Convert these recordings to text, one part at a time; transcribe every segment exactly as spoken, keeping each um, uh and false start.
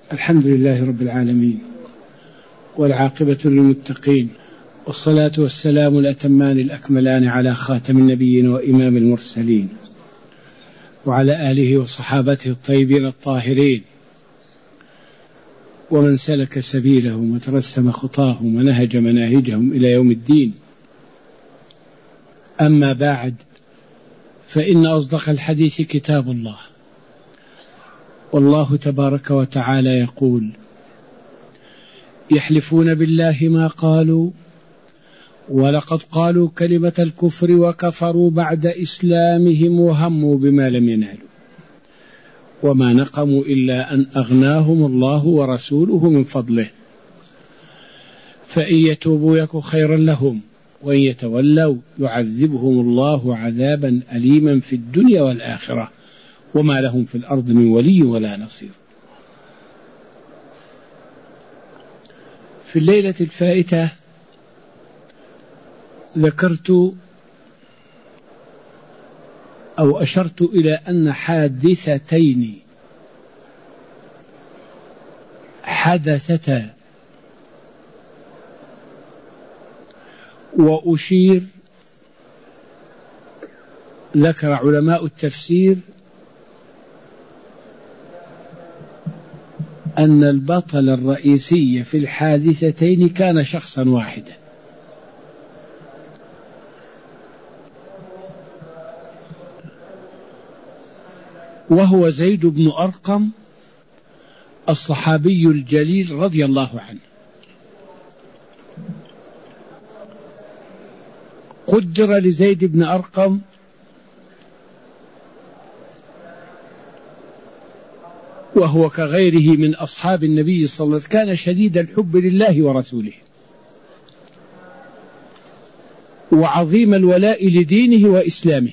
الحمد لله رب العالمين، والعاقبة للمتقين، والصلاة والسلام الأتمان الأكملان على خاتم النبيين وإمام المرسلين، وعلى آله وصحابته الطيبين الطاهرين، ومن سلك سبيلهم وترسم خطاهم ونهج مناهجهم إلى يوم الدين. أما بعد، فإن أصدق الحديث كتاب الله، والله تبارك وتعالى يقول: يحلفون بالله ما قالوا ولقد قالوا كلمة الكفر وكفروا بعد إسلامهم وهموا بما لم ينالوا وما نقموا إلا أن أغناهم الله ورسوله من فضله فإن يتوبوا يك خيرا لهم وإن يتولوا يعذبهم الله عذابا أليما في الدنيا والآخرة وما لهم في الأرض من ولي ولا نصير. في الليلة الفائتة ذكرت أو أشرت إلى أن حادثتين حدثتا، وأشير ذكر علماء التفسير أن البطل الرئيسي في الحادثتين كان شخصا واحدا، وهو زيد بن أرقم الصحابي الجليل رضي الله عنه. قدر لزيد بن أرقم وهو كغيره من أصحاب النبي صلى الله عليه وسلم كان شديد الحب لله ورسوله وعظيم الولاء لدينه وإسلامه.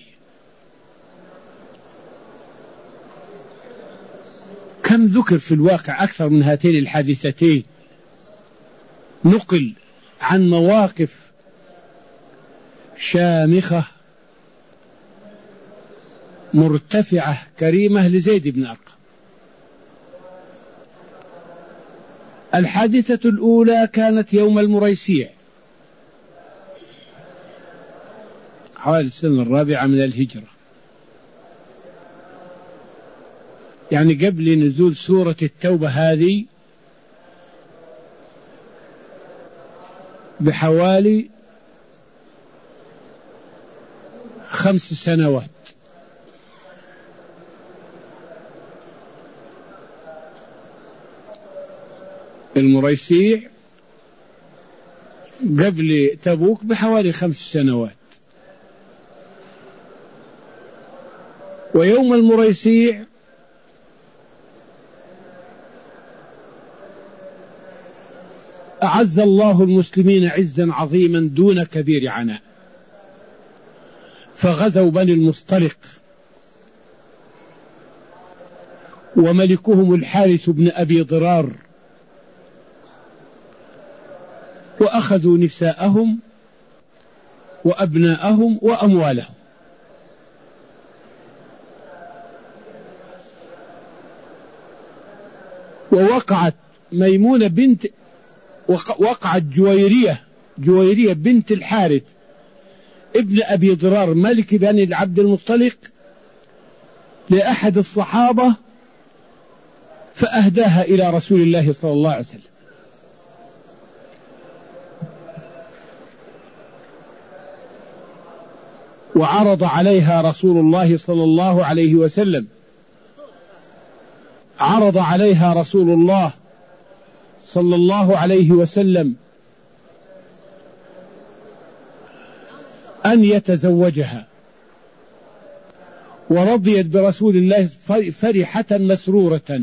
كم ذكر في الواقع أكثر من هاتين الحادثتين، نقل عن مواقف شامخة مرتفعة كريمة لزيد بن أرقم. الحادثة الأولى كانت يوم المريسيع حوالي السنة الرابعة من الهجرة، يعني قبل نزول سورة التوبة هذه بحوالي خمس سنوات. المريسيع قبل تبوك بحوالي خمس سنوات، ويوم المريسيع أعز الله المسلمين عزا عظيما دون كبير عناء، فغزوا بني المصطلق وملكهم الحارث بن أبي ضرار، وأخذوا نساءهم وأبناءهم وأموالهم، ووقعت ميمونة بنت وقعت جويرية جويرية بنت الحارث ابن أبي ضرار ملك بني العبد المطلق لأحد الصحابة فأهداها إلى رسول الله صلى الله عليه وسلم. وعرض عليها رسول الله صلى الله عليه وسلم عرض عليها رسول الله صلى الله عليه وسلم أن يتزوجها، ورضيت برسول الله فرحة مسرورة.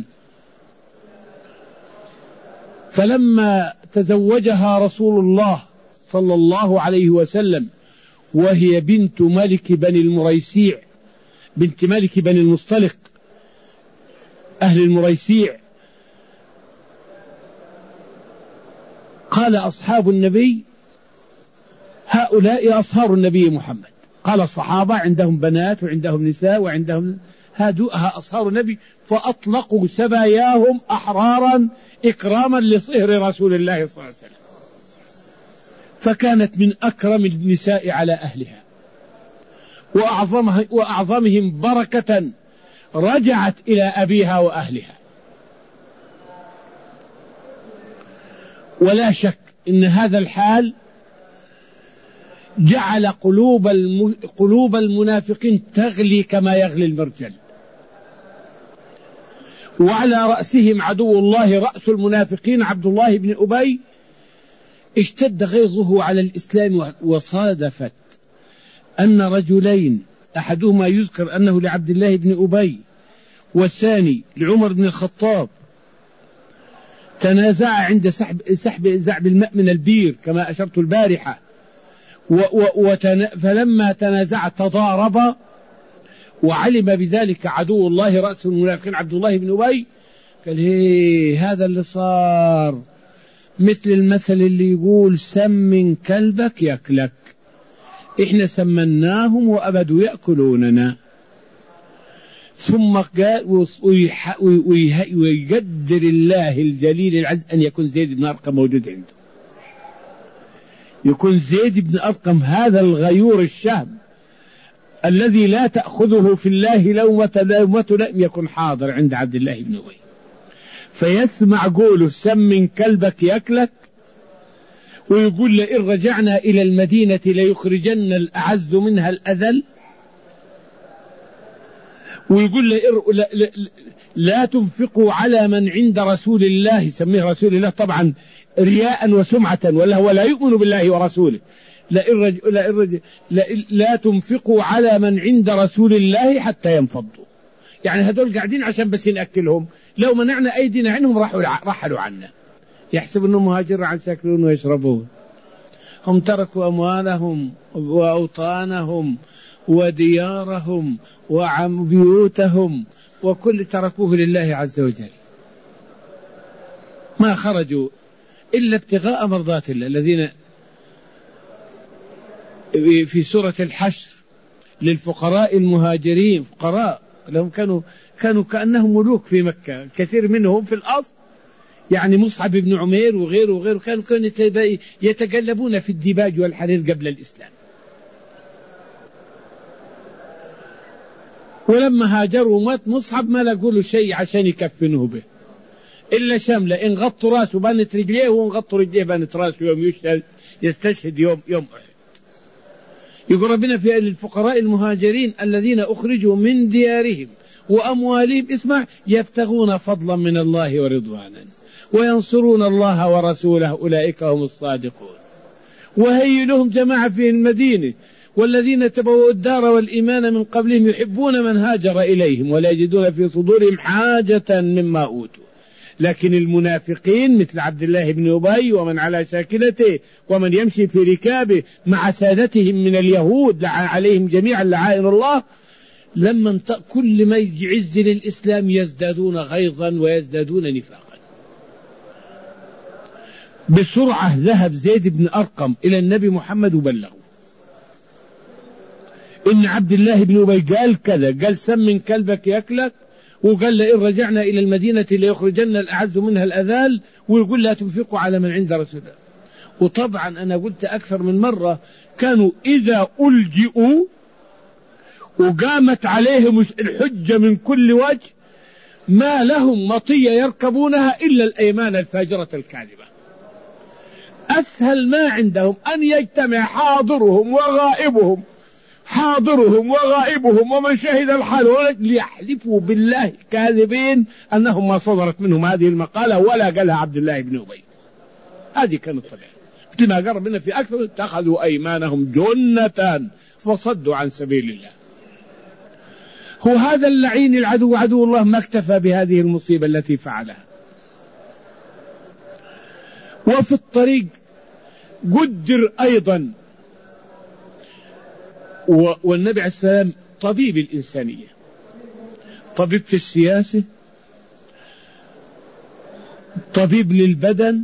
فلما تزوجها رسول الله صلى الله عليه وسلم وهي بنت ملك بني المريسيع بنت ملك بني المصطلق أهل المريسيع، قال أصحاب النبي: هؤلاء أصهار النبي محمد. قال الصحابة: عندهم بنات وعندهم نساء وعندهم هادوها أصهار النبي فأطلقوا سباياهم أحرارا إكراما لصهر رسول الله صلى الله عليه وسلم، فكانت من أكرم النساء على أهلها وأعظمها وأعظمهم بركة، رجعت إلى أبيها وأهلها. ولا شك إن هذا الحال جعل قلوب الم... قلوب المنافقين تغلي كما يغلي المرجل، وعلى رأسهم عدو الله رأس المنافقين عبد الله بن أبي اشتد غيظه على الإسلام. وصادفت أن رجلين أحدهما يذكر أنه لعبد الله بن أبي والثاني لعمر بن الخطاب تنازع عند سحب, سحب زعب الماء من البير كما أشرت البارحة، وتن... فلما تنازع تضارب، وعلم بذلك عدو الله رأس المنافقين عبد الله بن أبي، قال هي هذا اللي صار مثل المثل اللي يقول سمن كلبك يأكلك، إحنا سمناهم وأبدوا يأكلوننا. ثم قال ويقدر الله الجليل العز أن يكون زيد بن أرقم موجود عنده، يكون زيد بن أرقم هذا الغيور الشهم الذي لا تأخذه في الله لومة لومة لم يكن حاضر عند عبد الله بن أبي، فيسمع قوله سمن كلبك يأكلك، ويقول لئن رجعنا إلى المدينة ليخرجن الأعز منها الأذل، ويقول لا, لا, لا تنفقوا على من عند رسول الله، سميه رسول الله طبعا رياء وسمعة، ولا هو لا يؤمن بالله ورسوله، لئن رج... لئن رج... لئن لا تنفقوا على من عند رسول الله حتى ينفضوا، يعني هذول قاعدين عشان بس نأكلهم، لو منعنا أيدينا عنهم راحوا رحلوا عنا، يحسب أنهم مهاجرون عن ساكنون ويشربون. هم تركوا أموالهم وأوطانهم وديارهم وعم بيوتهم وكل تركوه لله عز وجل، ما خرجوا إلا ابتغاء مرضات الله. الذين في سورة الحشر للفقراء المهاجرين، فقراء لهم كانوا كانوا كأنهم ملوك في مكة، كثير منهم في الأرض، يعني مصعب بن عمير وغيره وغيره كانوا كانوا يتقلبون في الديباج والحرير قبل الإسلام. ولما هاجروا مات مصعب ما لقوا له شيء عشان يكفنوه به إلا شملة، إن غطوا راسه بانت رجليه، وإن غطوا رجليه بانت راسه يوم يستشهد يوم يوم أحد. يقول ربنا في الفقراء المهاجرين الذين أخرجوا من ديارهم وأموالهم، اسمع، يبتغون فضلا من الله ورضوانا وينصرون الله ورسوله أولئك هم الصادقون. وهي لهم جماعة في المدينة والذين تبوأوا الدار والإيمان من قبلهم يحبون من هاجر إليهم ولا يجدون في صدورهم حاجة مما أوتوا. لكن المنافقين مثل عبد الله بن أبي ومن على شاكلته ومن يمشي في ركابه مع سادتهم من اليهود عليهم جميعا لعائن الله، لما كل ما يعز للإسلام يزدادون غيظا ويزدادون نفاقا. بسرعة ذهب زيد بن أرقم إلى النبي محمد وبلغه إن عبد الله بن أبي قال كذا، قال سمن كلبك يأكلك، وقال لئن رجعنا إلى المدينة ليخرجن الأعز منها الأذال، ويقول لا تنفقوا على من عند رسول الله. وطبعا أنا قلت أكثر من مرة كانوا إذا ألجئوا وقامت عليهم الحجة من كل وجه ما لهم مطية يركبونها إلا الأيمان الفاجرة الكاذبة. أسهل ما عندهم أن يجتمع حاضرهم وغائبهم حاضرهم وغائبهم ومن شهد الحال ليحلفوا بالله كاذبين أنهم ما صدرت منهم هذه المقالة ولا قالها عبد الله بن أبي. هذه كانت طبيعة، مثل ما قال ربنا في أكثر اتخذوا أيمانهم جنة فصدوا عن سبيل الله. هو هذا اللعين العدو عدو الله ما اكتفى بهذه المصيبة التي فعلها، وفي الطريق قدر أيضا، والنبي عليه السلام طبيب الإنسانية، طبيب في السياسة، طبيب للبدن،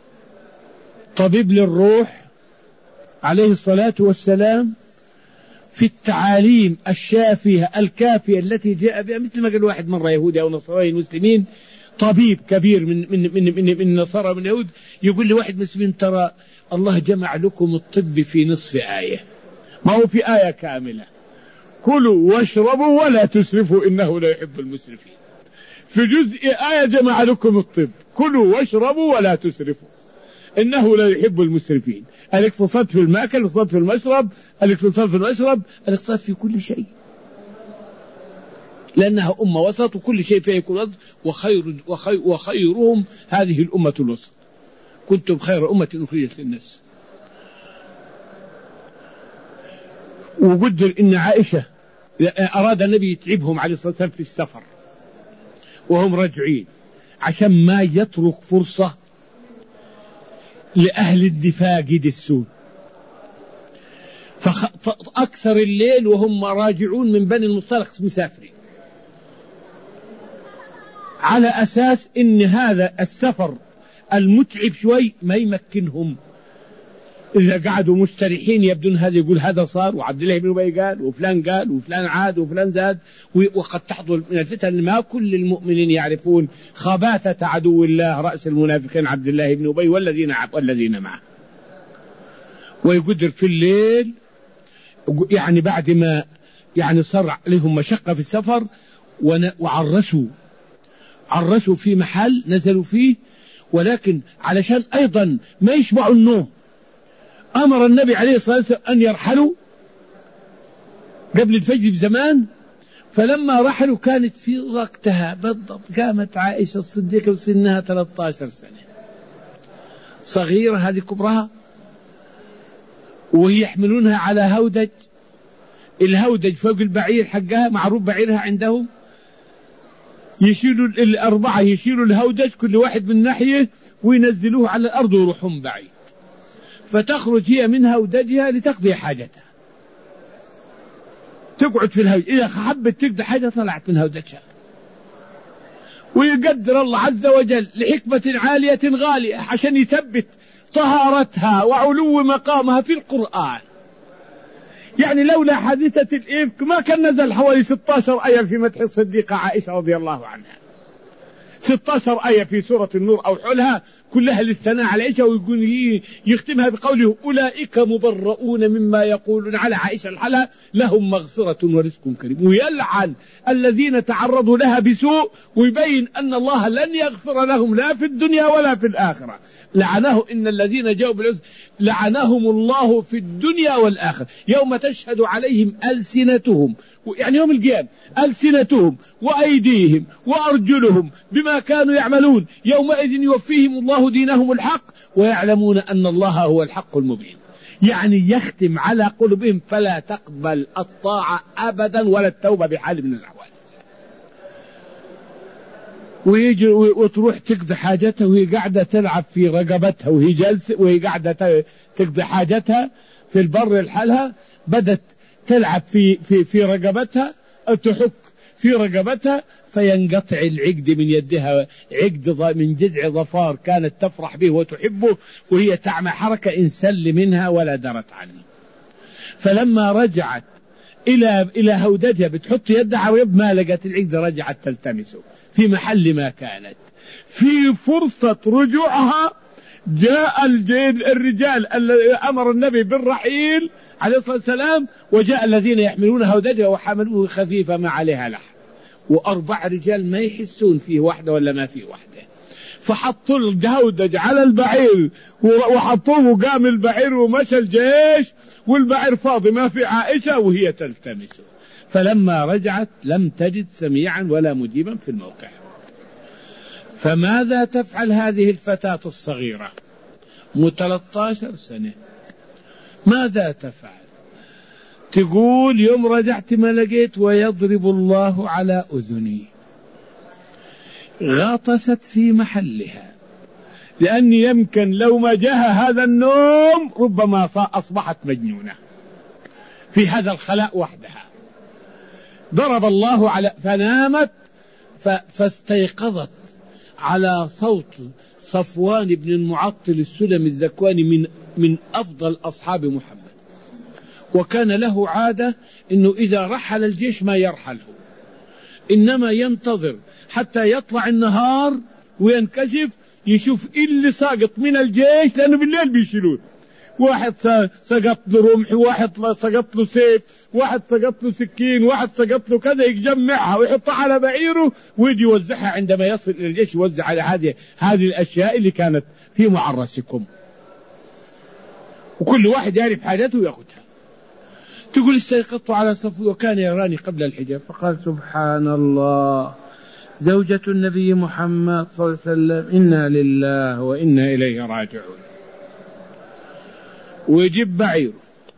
طبيب للروح عليه الصلاة والسلام. في التعاليم الشافية الكافية التي جاء بها، مثل ما قال واحد مرة يهودي أو نصراني المسلمين، طبيب كبير من من من من, من النصارى من اليهود، يقول لواحد مسلم ترى الله جمع لكم الطب في نصف آية، ما هو في آية كاملة، كلوا واشربوا ولا تسرفوا إنه لا يحب المسرفين. في جزء آية جمع لكم الطب، كلوا واشربوا ولا تسرفوا إنه لا يحب المسرفين. الاقتصاد في المأكل، الاقتصاد في المشرب، الاقتصاد في المشرب، الاقتصاد في كل شيء، لأنها أمة وسط وكل شيء فيها يكون وسط، وخير وخير وخيرهم هذه الأمة الوسط، كنتم خير أمة أخرجت للناس. وقدر إن عائشة أراد النبي يتعبهم عليه الصلاة والسلام في السفر وهم راجعين عشان ما يترك فرصة لأهل الدفاع يدسون، فأكثر الليل وهم راجعون من بني المصطلق مسافرين، على أساس إن هذا السفر المتعب شوي ما يمكنهم. إذا قعدوا مستريحين يبدون هذا يقول هذا صار، وعبد الله بن أبي قال، وفلان قال، وفلان عاد، وفلان زاد، وقد تحضر من الفتن ما كل المؤمنين يعرفون خباثة عدو الله رأس المنافقين عبد الله بن أبي والذين والذين معه. ويقدر في الليل يعني بعد ما يعني صار لهم مشقة في السفر وعرسوا عرسوا في محل نزلوا فيه، ولكن علشان أيضا ما يشبعوا النوم أمر النبي عليه الصلاة والسلام أن يرحلوا قبل الفجر بزمان. فلما رحلوا كانت في وقتها بالضبط قامت عائشة الصديقة وسنها ثلاثة عشر سنة، صغيرة هذه كبرها، وهي يحملونها على هودج، الهودج فوق البعير حقها، معروف بعيرها عندهم، يشيلوا الأربعة يشيلوا الهودج كل واحد من ناحية وينزلوه على الأرض ويروحون بعيد، فتخرج هي من هودجها لتقضي حاجتها، تقعد في الهودج، إذا حبت تقضي حاجة طلعت من هودجها. ويقدر الله عز وجل لحكمة عالية غالية عشان يثبت طهارتها وعلو مقامها في القرآن. يعني لولا حادثة الإفك ما كان نزل حوالي ستة عشر آية في مدح الصديقة عائشة رضي الله عنها، ستة عشر آية في سورة النور أو حولها كلها للثناء على عائشة، ويقول يختمها بقوله أولئك مبرؤون مما يقولون على عائشة الحلا لهم مغفرة ورزق كريم، ويلعن الذين تعرضوا لها بسوء، ويبين أن الله لن يغفر لهم لا في الدنيا ولا في الآخرة. لعنه إن الذين جاءوا بالعذر لعنهم الله في الدنيا والآخرة يوم تشهد عليهم ألسنتهم، يعني يوم القيامة ألسنتهم وأيديهم وأرجلهم بما كانوا يعملون، يومئذ يوفيهم الله دينهم الحق ويعلمون أن الله هو الحق المبين. يعني يختم على قلوبهم فلا تقبل الطاعة أبدا ولا التوبة بحال من الأحوال. ويجي وتروح تقضي حاجتها وهي قاعدة تلعب في رقبتها، وهي جالسة وهي قاعدة تقضي حاجتها في البر لحالها، بدت تلعب في في في رقبتها أو تحك في رقبتها فينقطع العقد من يدها، عقد من جذع ظفار كانت تفرح به وتحبه، وهي تعمل حركة انسل منها ولا درت عنه. فلما رجعت إلى إلى هودجها بتحط يدها على يد ما لقت العقد، رجعت تلتمسه في محل ما كانت. في فرصة رجوعها جاء الرجال الذي أمر النبي بالرحيل عليه الصلاة والسلام، وجاء الذين يحملون هودجها وحملوه خفيفة ما عليها لحم، وأربع رجال ما يحسون فيه واحدة ولا ما فيه واحدة، فحطوا الهودج على البعير وحطوه وقام البعير ومشى الجيش والبعير فاضي ما في عائشة وهي تلتمسه. فلما رجعت لم تجد سميعا ولا مجيبا في الموقع. فماذا تفعل هذه الفتاة الصغيرة ثلاثة عشر سنة؟ ماذا تفعل؟ تقول يوم رجعت ما لقيت ويضرب الله على أذني، غطست في محلها، لأني يمكن لو ما جاء هذا النوم ربما أصبحت مجنونة في هذا الخلاء وحدها. ضرب الله على فنامت فاستيقظت على صوت صفوان بن المعطل السلمي الذكواني من من أفضل أصحاب محمد، وكان له عادة أنه إذا رحل الجيش ما يرحله، إنما ينتظر حتى يطلع النهار وينكشف يشوف إيه اللي ساقط من الجيش، لأنه بالليل بيشيلون، واحد سقط له رمح، واحد سقط له سيف، واحد سقط له سكين، واحد سقط له كذا، يجمعها ويحطها على بعيره ويجي يوزعها عندما يصل إلى الجيش، يوزع على هذه هذه الأشياء اللي كانت في معرسكم، وكل واحد يعرف حاجته ويأخذها. تقول استيقظت على صفي وكان يراني قبل الحجاب، فقال سبحان الله، زوجة النبي محمد صلى الله عليه وسلم، إنا لله وإنا إليه راجعون. ويجيب بعيره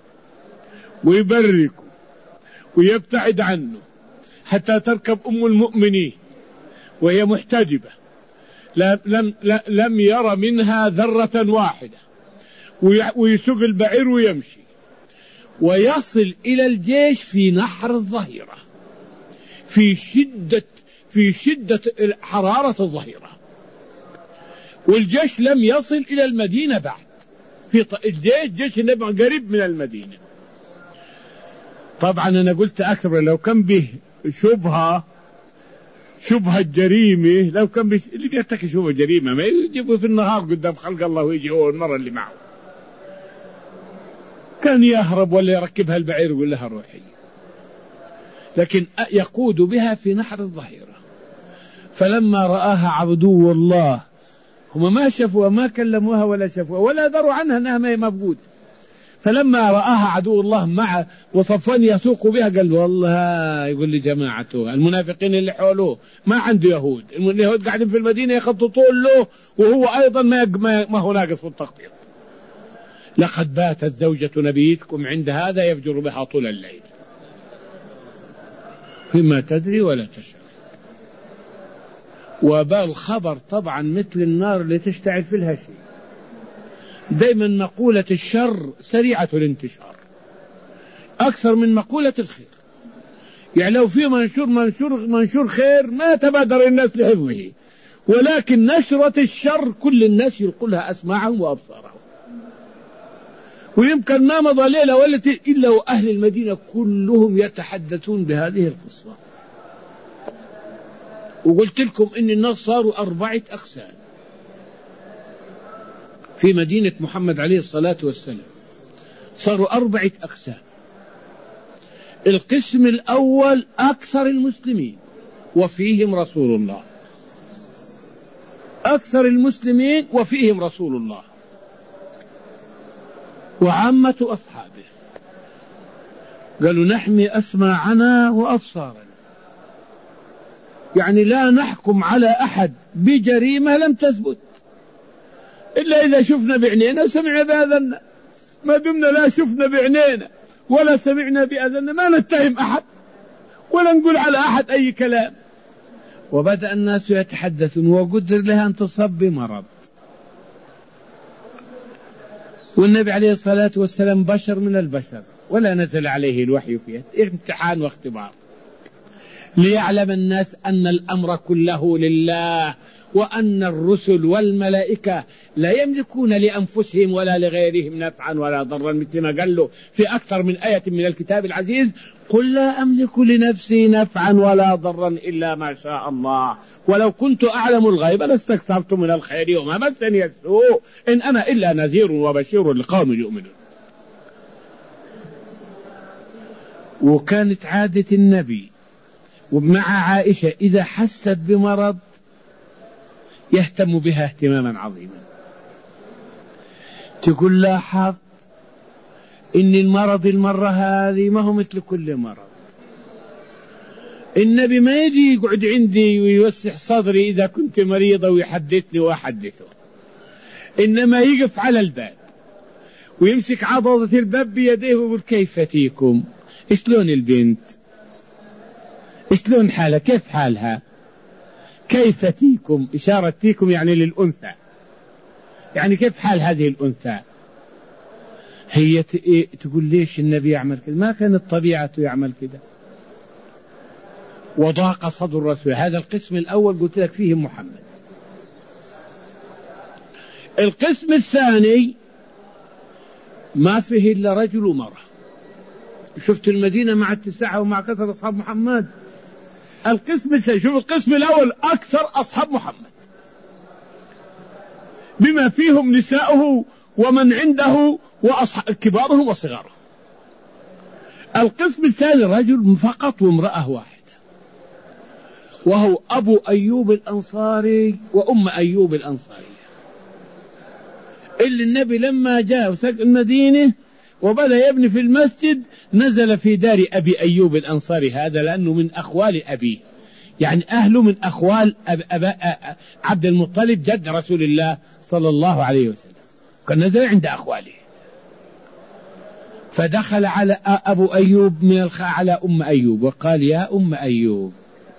ويبركه ويبتعد عنه حتى تركب أم المؤمنين وهي محتجبة، لم, لم يرى منها ذرة واحدة، ويسوق البعير ويمشي ويصل إلى الجيش في نحر الظهيرة، في شدة في شدة حرارة الظهيرة، والجيش لم يصل إلى المدينة بعد. في الجيش جيش النبي قريب من المدينة. طبعا أنا قلت أكثر، لو كان به شبهة شبهة جريمة، لو كان به اللي بيرتكب شبهة جريمة ما يجيبه في النهار قدام خلق الله ويجي هو المرة اللي معه، كان يهرب ولا يركبها البعير ويقول لها روحي، لكن يقود بها في نحر الظهيرة. فلما رآها عبدو الله، هم ما شافوها ما كلموها ولا شافوها ولا دروا عنها أنها ما هي موجودة، فلما رآها عدو الله مع وصفان يسوق بها قال والله، يقول لي جماعته المنافقين اللي حوله ما عنده يهود، اليهود قاعدين في المدينة يخططون له، وهو أيضا ما ما هو ناقص في التخطيط. لقد باتت زوجة نبيكم عند هذا يفجر بها طول الليل، فيما تدري ولا تشعر. وبال الخبر طبعا مثل النار اللي تشتعل في الهشيم. دائما مقولة الشر سريعة الانتشار أكثر من مقولة الخير. يعني لو في منشور منشور منشور خير ما تبادر الناس لحفظه، ولكن نشرة الشر كل الناس يلقلها أسماعهم وأبصارهم. ويمكن ما مضى ليلة ولا إلا وأهل المدينة كلهم يتحدثون بهذه القصة. وقلت لكم إن الناس صاروا أربعة أقسام في مدينة محمد عليه الصلاة والسلام، صاروا أربعة أقسام. القسم الأول أكثر المسلمين وفيهم رسول الله، أكثر المسلمين وفيهم رسول الله وعامة أصحابه، قالوا نحمي أسماعنا وأبصارنا، يعني لا نحكم على أحد بجريمة لم تثبت إلا إذا شفنا بعينينا وسمعنا بأذننا. ما دمنا لا شفنا بعينينا ولا سمعنا بأذننا ما نتهم أحد ولا نقول على أحد أي كلام. وبدأ الناس يتحدثون وقدر لها أن تصب بمرض، والنبي عليه الصلاة والسلام بشر من البشر ولا نزل عليه الوحي فيه، امتحان واختبار ليعلم الناس أن الأمر كله لله، وأن الرسل والملائكة لا يملكون لأنفسهم ولا لغيرهم نفعا ولا ضرا، مثل ما قال له في أكثر من آية من الكتاب العزيز قل لا أملك لنفسي نفعا ولا ضرا إلا ما شاء الله ولو كنت أعلم الغيب لاستكثرت من الخير وما مسني السوء إن أنا إلا نذير وبشير لقوم يؤمنون. وكانت عادة النبي ومع عائشة إذا حست بمرض يهتم بها اهتماما عظيما. تقول لاحظ إن المرض المرة هذه ما هو مثل كل مرض. النبي ما يجي يقعد عندي ويوسع صدري إذا كنت مريضة ويحدثني وأحدثه، إنما يقف على الباب ويمسك عضدة الباب بيديه ويقول كيف تيكم، شلون البنت، شلون حالها، كيف حالها، كيف تيكم، إشارة تيكم يعني للأنثى، يعني كيف حال هذه الأنثى. هي تقول ليش النبي يعمل كذا، ما كانت طبيعته يعمل كذا. وضاق صدر الرسول. هذا القسم الأول قلت لك فيه محمد. القسم الثاني ما فيه إلا رجل ومرأة، شفت المدينة مع اتساعها ومع كثرة أصحاب محمد. القسم الثاني، شوف القسم الأول أكثر أصحاب محمد بما فيهم نساؤه ومن عنده وأصحاب كباره وصغاره. القسم الثاني رجل فقط وامرأة واحدة، وهو أبو أيوب الأنصاري وأم أيوب الأنصارية، اللي النبي لما جاء وسكن المدينة وبدأ يبني في المسجد نزل في دار أبي أيوب الأنصاري هذا، لأنه من أخوال أبيه، يعني أهله من أخوال أب أب عبد المطلب جد رسول الله صلى الله عليه وسلم، كان نزل عند أخواله. فدخل على أبو أيوب من الخ على أم أيوب وقال: يا أم أيوب،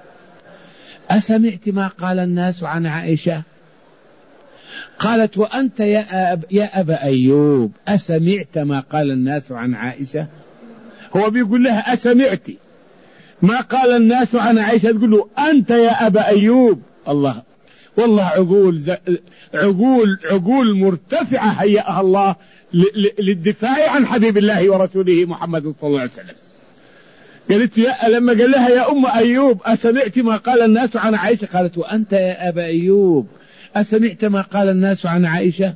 أسمعت ما قال الناس عن عائشة؟ قالت: وأنت يا, أب يا أبا أيوب أسمعت ما قال الناس عن عائشة؟ هو بيقول لها أسمعت ما قال الناس عن عائشة، تقول له أنت يا أبا أيوب. الله، والله عقول عقول عقول مرتفعة هيئها الله للدفاع عن حبيب الله ورسوله محمد صلى الله عليه وسلم. قالت يا لما قال لها: يا أم أيوب أسمعت ما قال الناس عن عائشة؟ قالت: وأنت يا أبا أيوب أسمعت ما قال الناس عن عائشة؟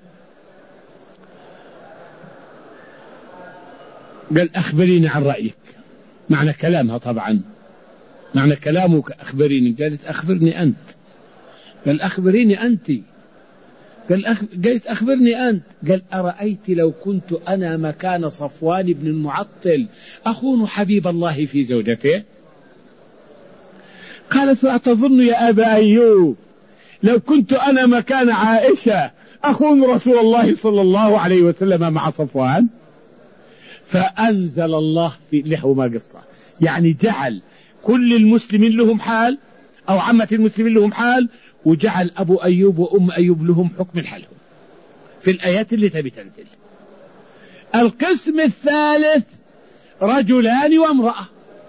قال: أخبريني عن رأيك. معنى كلامها طبعا، معنى كلامك أخبريني. قالت: أخبرني أنت. قال: أخبريني أنت. قال أخ... قالت: أخبرني أنت. قال: أرأيت لو كنت أنا مكان صفوان بن المعطل أخون حبيب الله في زوجته؟ قالت: وأتظن يا أبا أيوب لو كنت أنا مكان عائشة أخون رسول الله صلى الله عليه وسلم مع صفوان؟ فأنزل الله في له ما قصة، يعني جعل كل المسلمين لهم حال أو عامة المسلمين لهم حال، وجعل أبو أيوب وأم أيوب لهم حكم حالهم في الآيات اللي تبي تنزل. القسم الثالث رجلان وامرأة.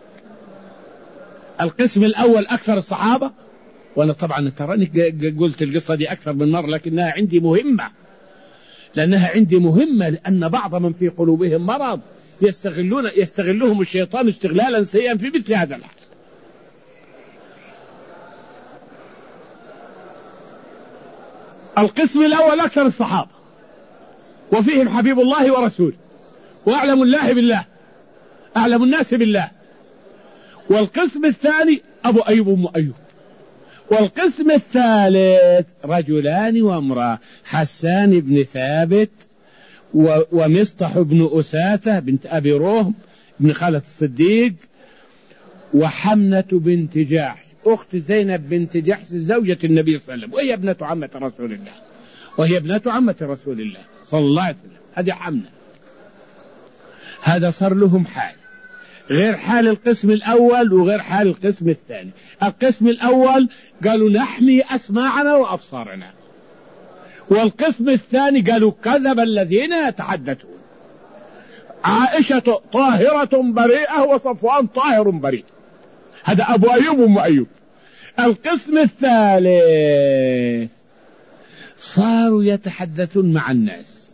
القسم الأول أكثر الصحابة، وأنا طبعا تراني قلت القصة دي أكثر من مرة لكنها عندي مهمة، لأنها عندي مهمة لأن بعض من في قلوبهم مرض يستغلون يستغلهم الشيطان استغلالا سيئا في مثل هذا الحال. القسم الأول أكثر الصحابة وفيهم حبيب الله ورسوله وأعلم الله بالله، أعلم الناس بالله. والقسم الثاني أبو أيوب وأم أيوب. والقسم الثالث رجلان وامرأة، حسان بن ثابت ومصطح بن أساثة بنت أبي روهم بن خالة الصديق، وحمنة بنت جحش أخت زينب بنت جحش زوجة النبي صلى الله عليه وسلم، وهي ابنة عمة رسول الله وهي ابنة عمة رسول الله صلى الله عليه وسلم. هذه حمنة. هذا صار لهم حال غير حال القسم الأول وغير حال القسم الثاني. القسم الأول قالوا نحمي أسماعنا وأبصارنا، والقسم الثاني قالوا كذب الذين يتحدثون، عائشة طاهرة بريئة وصفوان طاهر بريء. هذا أبو أيوب وأم أيوب. القسم الثالث صاروا يتحدثون مع الناس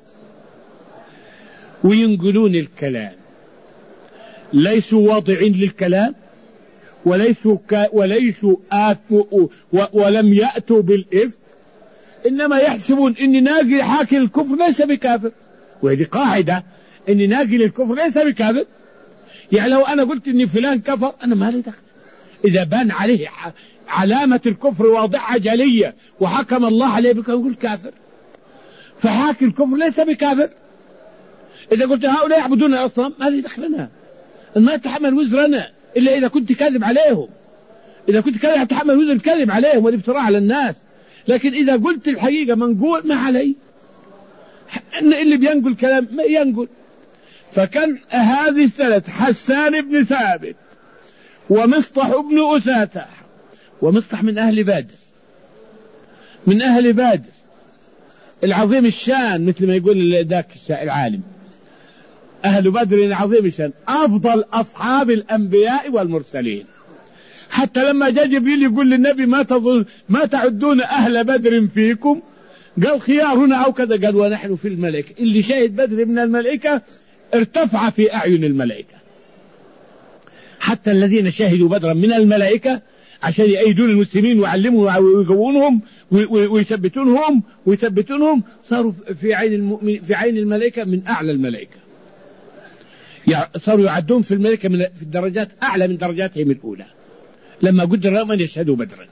وينقلون الكلام، ليسوا واضعين للكلام وليسوا ك... وليسوا آت... و... ولم يأتوا بالإفك، إنما يحسبون إن ناقل حاكي الكفر ليس بكافر، وهذه قاعدة، إن ناقل الكفر ليس بكافر. يعني لو أنا قلت إن فلان كفر أنا ما لي دخل، إذا بان عليه علامة الكفر واضحة جلية وحكم الله عليه بكفر يقول كافر، فحاكي الكفر ليس بكافر. إذا قلت هؤلاء يعبدون الأصنام ما لي دخلنا، ما يتحمل وزرنا إلا إذا كنت كاذب عليهم، إذا كنت كاذب أتحمل وزر الكذب عليهم والافتراء على الناس. لكن إذا قلت الحقيقة منقول ما علي، إن اللي بينقل كلام ما ينقل. فكان هذه الثلاث حسان بن ثابت ومصطح بن أساثة، ومصطح من أهل بدر، من أهل بدر العظيم الشان مثل ما يقول ذاك العالم، أهل بدر عظيم الشان، أفضل أصحاب الأنبياء والمرسلين. حتى لما جاء جبريل يقول للنبي ما تظن ما تعدون أهل بدر فيكم، قال خيارنا أو كذا، قال ونحن في الملائكة. اللي شاهد بدر من الملائكة ارتفع في أعين الملائكة، حتى الذين شهدوا بدرا من الملائكة عشان يأيدون المسلمين ويعلموا ويقوونهم ويثبتونهم ويثبتونهم صاروا في عين المؤمن في عين الملائكة من أعلى الملائكة، صاروا يعدون في الملائكة من في الدرجات أعلى من درجاتهم الأولى لما قدر لهم أن يشهدوا بدرا.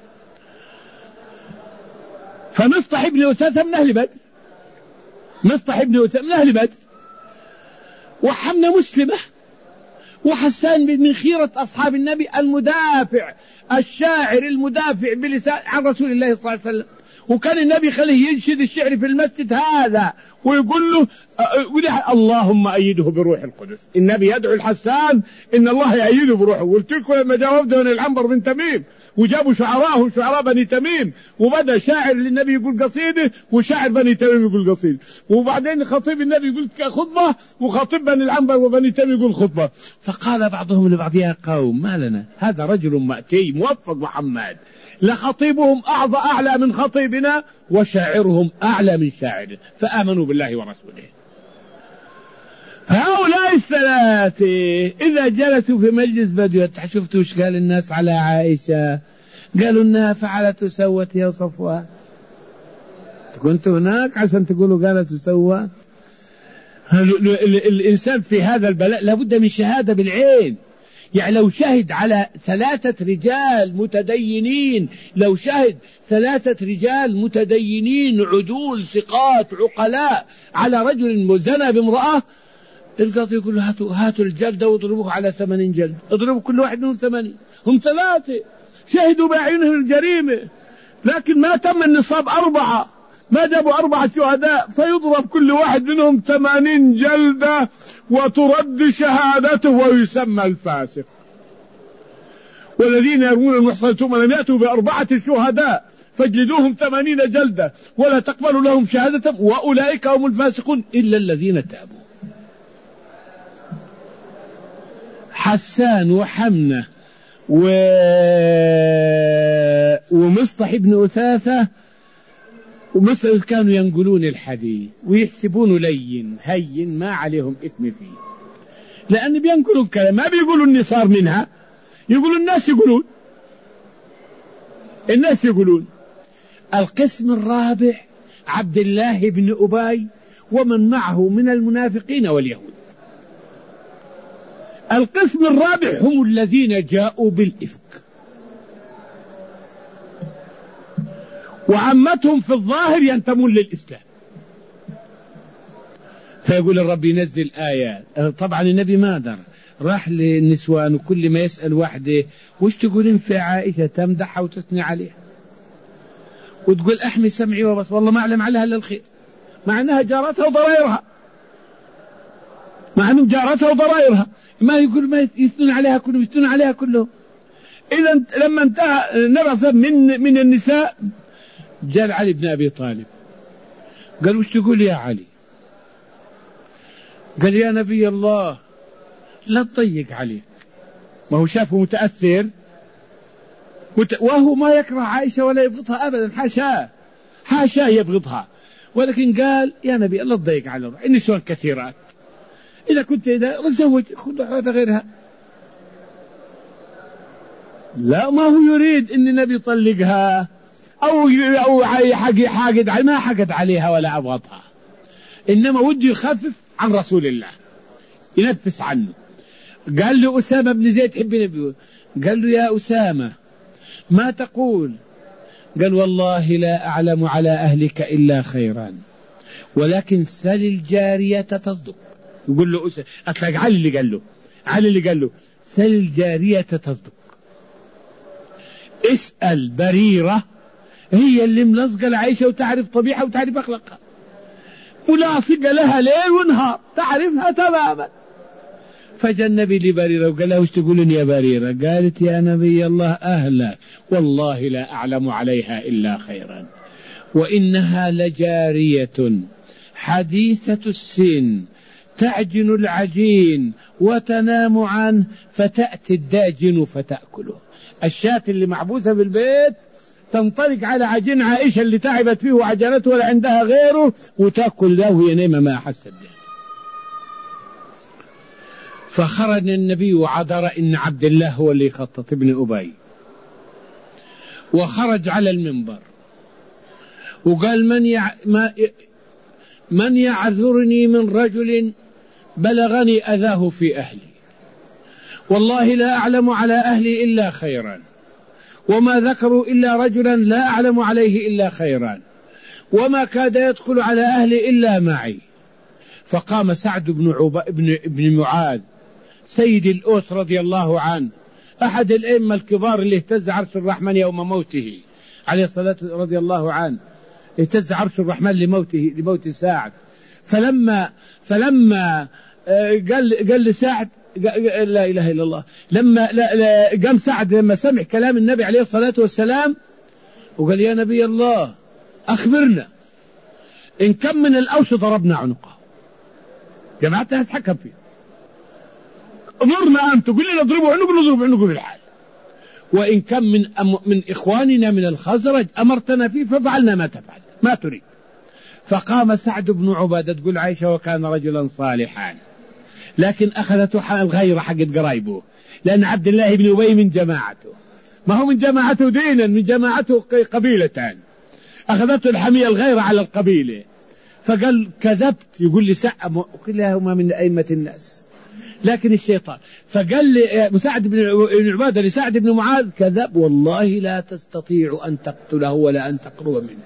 فمصطح بن أثاثة من أهل بدر، مصطح بن أثاثة من أهل بدر، وحمنا مسلمة، وحسان من خيرة أصحاب النبي المدافع الشاعر المدافع بلسان عن رسول الله صلى الله عليه وسلم. وكان النبي خليه ينشد الشعر في المسجد هذا ويقول له اللهم أيده بروح القدس. النبي يدعو الحسان إن الله يأيده بروحه. قلت لكم لما جاء وفد من العنبر بن تميم وجابوا شعراءهم شعراء بني تميم، وبدأ شاعر للنبي يقول قصيدة وشاعر بني تميم يقول قصيدة، وبعدين خطيب النبي يقول خطبة وخطيب بني العنبر وبني تميم يقول خطبة. فقال بعضهم لبعض يا قوم ما لنا، هذا رجل مأتي موفق محمد، لخطيبهم أعظى أعلى من خطيبنا وشاعرهم أعلى من شاعرنا، فآمنوا بالله ورسوله. هؤلاء الثلاثة إذا جلسوا في مجلس بدو شفتوا وش قال الناس على عائشة؟ قالوا إنها فعلت وسوت يا صفوان. كنت هناك عشان تقولوا قالت وسوت؟ الإنسان في هذا البلاء لابد من شهادة بالعين. يعني لو شهد على ثلاثة رجال متدينين، لو شهد ثلاثة رجال متدينين عدول ثقات عقلاء على رجل زنى بامرأة، القاضي يقول له هاتوا هاتوا الجلدة واضربوه على ثمانين جلد، اضربوا كل واحد منهم ثمانين. هم ثلاثة شهدوا بأعينهم الجريمة، لكن ما تم النصاب أربعة، ما جابوا أربعة شهداء، فيضرب كل واحد منهم ثمانين جلدة وترد شهادته ويسمى الفاسق. والذين يرمون المحصنات ثم لم يأتوا بأربعة شهداء فاجلدوهم ثمانين جلدة ولا تقبلوا لهم شهادة وأولئك هم الفاسقون إلا الذين تابوا. حسان وحمنة و... ومصطح بن أثاثة ومصر كانوا ينقلون الحديث ويحسبون لين هين ما عليهم إثم فيه، لأن بينقلوا الكلام ما بيقولوا إني صار منها، يقولوا الناس يقولون الناس يقولون. القسم الرابع عبد الله بن أبي ومن معه من المنافقين واليهود. القسم الرابع هم الذين جاءوا بالإفك، وعمتهم في الظاهر ينتمون للإسلام. فيقول الرب ينزل آيات. طبعا النبي ما در، راح للنسوان وكل ما يسأل واحدة وش تقولين في عائشة تمدحها وتثني عليها وتقول أحمي سمعي وبس والله ما أعلم عليها إلا الخير، مع أنها جارتها وضرائرها، مع أنهم جارتها وضرائرها، ما يقول ما يثنون عليها كلهم، يثنون عليها كلهم. إذا لما انتهى النبي من من النساء جاء علي بن أبي طالب قال وش تقول يا علي؟ قال يا نبي الله لا تضيق عليك، ما هو شافه متأثر وهو ما يكره عائشة ولا يبغضها أبدا، حاشا حاشا يبغضها، ولكن قال يا نبي الله تضيق على روح، النسوان كثيرات، إذا كنت إذا تزوج خذ واحدة غيرها. لا ما هو يريد إن النبي يطلقها أو أو حاقد عليها، ما حقد عليها ولا أبغضها، إنما وده يخفف عن رسول الله ينفس عنه. قال له أسامة بن زيد حب نبيه، قال له يا أسامة ما تقول؟ قال والله لا أعلم على أهلك إلا خيرا ولكن سل الجارية تصدق. يقول له أسامة، أطلق علي اللي قال له، علي اللي قال له سل الجارية تصدق، اسأل بريرة هي اللي ملصقة لعائشة وتعرف طبيعة وتعرف أخلاقها، ملاصقة لها ليل ونهار تعرفها تماما. فجاء النبي لبريرة وقال لها وش تقولون يا بريرة؟ قالت يا نبي الله أهلا والله لا أعلم عليها إلا خيرا، وإنها لجارية حديثة السن تعجن العجين وتنام عنه فتأتي الداجن فتأكله. الشاة اللي محبوسة في البيت تنطلق على عجين عائشة اللي تعبت فيه وعجنته ولا عندها غيره وتأكل له وهي نايمة ما حست به. فخرج النبي وعذر إن عبد الله هو اللي خطط ابن أبي، وخرج على المنبر وقال من يع... ما... من يعذرني من رجل بلغني أذاه في أهلي، والله لا أعلم على أهلي إلا خيرا، وما ذكروا إلا رجلا لا أعلم عليه إلا خيرا، وما كاد يدخل على أهلي إلا معي. فقام سعد بن, عب... بن... بن معاذ سيد الأوس رضي الله عنه، أحد الأئمة الكبار اللي اهتز عرش الرحمن يوم موته عليه الصلاة رضي الله عنه، اهتز عرش الرحمن لموته لموت سعد. فلما فلما قال قال لسعد لا إله إلا الله، لما لا لا قام سعد لما سمع كلام النبي عليه الصلاة والسلام وقال يا نبي الله أخبرنا إن كم من الأوس ضربنا عنقه، جماعتها تتحكم فيه، أمرنا أن تقول لنا اضربوا عنقه نضرب عنقه في الحال، وإن كم من أم من إخواننا من الخزرج أمرتنا فيه ففعلنا ما تفعل ما تريد. فقام سعد بن عبادة تقول عائشة وكان رجلا صالحا، لكن أخذته الغيرة حق قرايبه، لأن عبد الله بن أبي من جماعته، ما هو من جماعته دينا، من جماعته قبيلة، أخذته الحمية الغيرة على القبيلة. فقال كذبت، يقول لي سعد كلهما من أئمة الناس لكن الشيطان. فقال لي سعد بن عبادة لسعد بن معاذ كذب والله لا تستطيع أن تقتله ولا أن تقرب منه.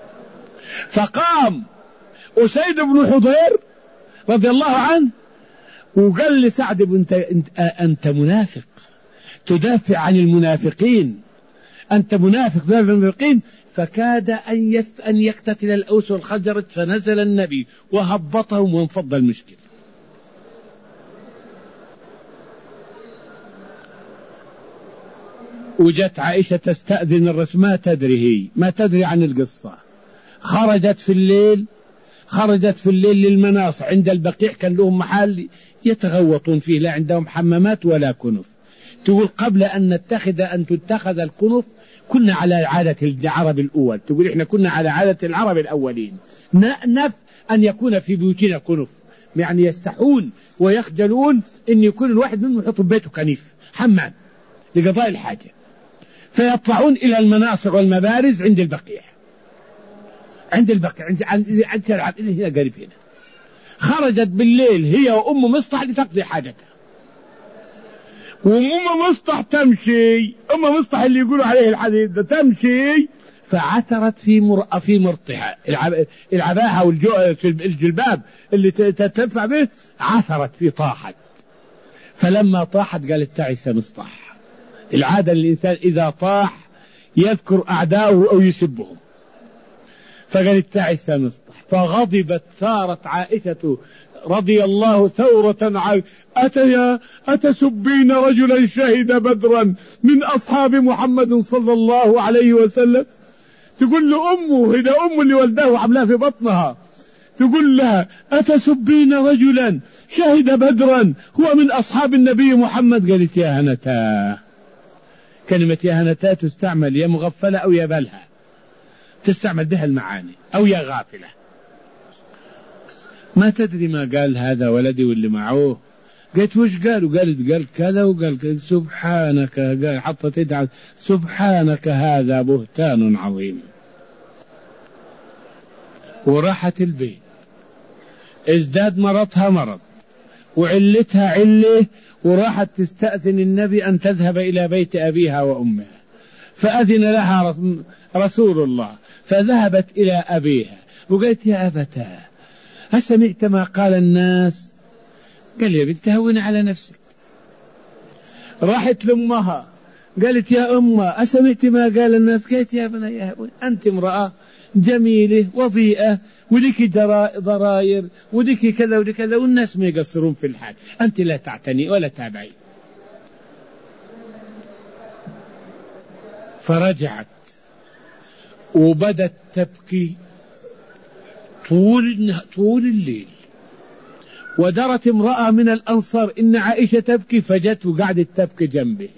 فقام أسيد بن حضير رضي الله عنه وقال لسعد أنت, أنت منافق تدافع عن المنافقين، أنت منافق تدافع عن المنافقين. فكاد أن, أن يقتتل الأوس والخزرج، فنزل النبي وهبطهم وانفض المشكل. وجت عائشة تستأذن الرسول، ما تدري هي ما تدري عن القصة. خرجت في الليل خرجت في الليل للمناص عند البقيع، كان لهم محل يتغوطون فيه، لا عندهم حمامات ولا كنف. تقول قبل أن نتخذ أن تتخذ الكنف كنا على عادة العرب الأول، تقول إحنا كنا على عادة العرب الأولين نأنف أن يكون في بيوتنا كنف، يعني يستحون ويخجلون أن يكون الواحد منهم يحط بيته كنيف حمام لقضاء الحاجة، فيطلعون إلى المناصر والمبارز عند البقيع عند البقيع عند عند العب اللي هنا قريب هنا. خرجت بالليل هي وأم مصطح لتقضي حاجتها، وأم مصطح تمشي، أم مصطح اللي يقولوا عليه الحديث ده تمشي، فعثرت في مر... في مرطها العب... العباءة والجلباب اللي تدفع به، عثرت في طاحت. فلما طاحت قالت تعس مصطح. العادة الإنسان إذا طاح يذكر أعداؤه أو يسبهم، فقالت تعس مصطح. فغضبت ثارت عائشة رضي الله ثورة عائشة، أتيا أتسبين رجلا شهد بدرا من أصحاب محمد صلى الله عليه وسلم. تقول له أمه، هي أمه اللي ولده وعملها في بطنها، تقول لها أتسبين رجلا شهد بدرا هو من أصحاب النبي محمد. قالت يا هنتا، كلمة يا هنتا تستعمل يا مغفلة أو يا بلها، تستعمل بها المعاني، أو يا غافلة، ما تدري ما قال هذا ولدي واللي معه. قلت وش قال؟ وقالت قال كذا وقال سبحانك، قال حطت يدعى سبحانك هذا بهتان عظيم. وراحت البيت، ازداد مرضها مرض وعلتها علة، وراحت تستأذن النبي أن تذهب إلى بيت أبيها وأمها، فأذن لها رسول الله، فذهبت إلى أبيها وقالت يا أبتاه أسمعت ما قال الناس؟ قال يا بنت هون على نفسك. راحت لأمها قالت يا أمه أسمعت ما قال الناس؟ قالت يا بني أنت امرأة جميلة وضيئة ولك ضراير ولك كذا ولك كذا، والناس ما يقصرون في الحال، أنت لا تعتني ولا تابعي. فرجعت وبدت تبكي طول طول الليل. ودرت امرأة من الأنصار إن عائشة تبكي، فجت وقعدت تبكي جنبه.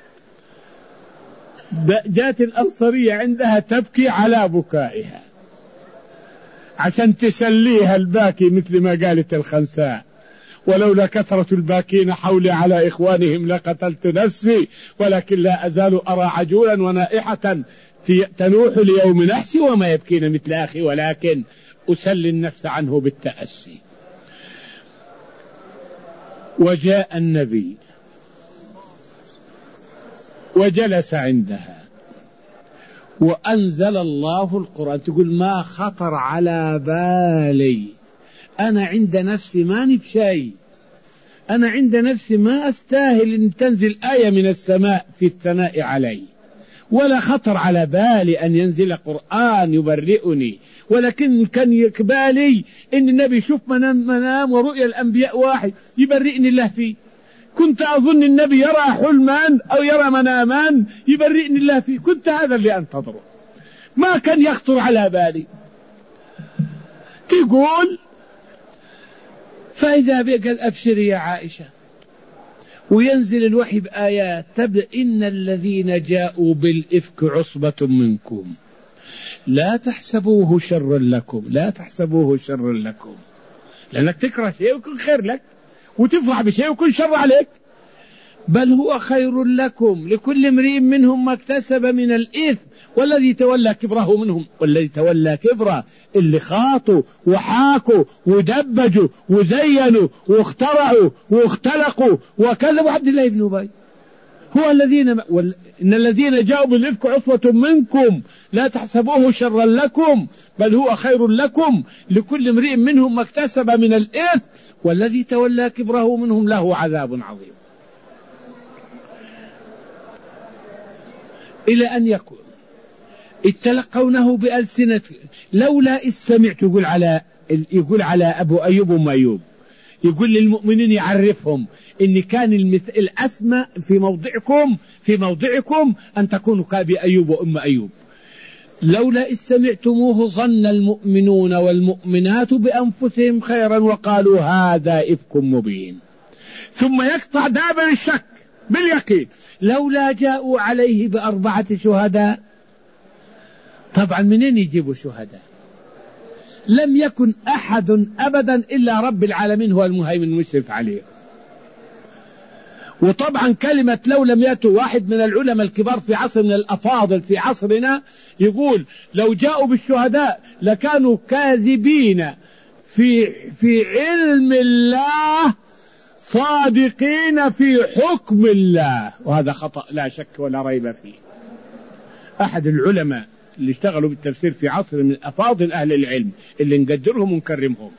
جاءت الأنصارية عندها تبكي على بكائها عشان تسليها الباكي، مثل ما قالت الخنساء ولولا كثرة الباكين حولي على إخوانهم لقتلت نفسي، ولكن لا أزال أرى عجولا ونائحة تنوح ليوم نحسي وما يبكين مثل أخي، ولكن أسلي النفس عنه بالتأسي. وجاء النبي وجلس عندها وأنزل الله القرآن. تقول ما خطر على بالي، أنا عند نفسي ماني بشيء، أنا عند نفسي ما أستاهل أن تنزل آية من السماء في الثناء علي، ولا خطر على بالي أن ينزل قرآن يبرئني، ولكن كان يكبالي أن النبي يشوف منام, منام ورؤيا الأنبياء واحد يبرئني الله فيه. كنت أظن النبي يرى حلمان أو يرى منامان يبرئني الله فيه، كنت هذا اللي أنتظره، ما كان يخطر على بالي. تقول فإذا بقى أبشري يا عائشة، وينزل الوحي بآيات تبدأ إن الذين جاءوا بالإفك عصبة منكم لا تحسبوه شرا لكم، لا تحسبوه شرا لكم، لأنك تكره شيء ويكون خير لك، وتفرح بشيء ويكون شر عليك، بل هو خير لكم لكل امرئ منهم ما اكتسب من الإثم والذي تولى كبره منهم. والذي تولى كبره اللي خاطوا وحاكوا ودبجوا وزينوا واخترعوا واختلقوا وكذبوا عبد الله بن أبي. هو الذين وال... إن الذين جاءوا بالإفك عصبة منكم لا تحسبوه شرا لكم بل هو خير لكم لكل امرئ منهم ما اكتسب من الإثم والذي تولى كبره منهم له عذاب عظيم. إلى أن يكون اتلقونه بألسنة لولا استمعت. يقول على يقول على أبو أيوب وأم أيوب، يقول للمؤمنين يعرفهم إن كان المثل الأسمى في موضعكم في موضعكم أن تكونوا كأبي أيوب وأم أيوب. لولا استمعتموه ظن المؤمنون والمؤمنات بأنفسهم خيرا وقالوا هذا إفك مبين. ثم يقطع دابر الشك باليقين لولا جاءوا عليه بأربعة شهداء. طبعا منين يجيبوا شهداء؟ لم يكن أحد أبدا إلا رب العالمين هو المهيمن المشرف عليه. وطبعا كلمة لو لم يأتوا، واحد من العلماء الكبار في عصر من الأفاضل في عصرنا يقول لو جاءوا بالشهداء لكانوا كاذبين في في علم الله صادقين في حكم الله، وهذا خطأ لا شك ولا ريب فيه. أحد العلماء اللي اشتغلوا بالتفسير في عصر من أفاضل أهل العلم اللي نقدرهم ونكرمهم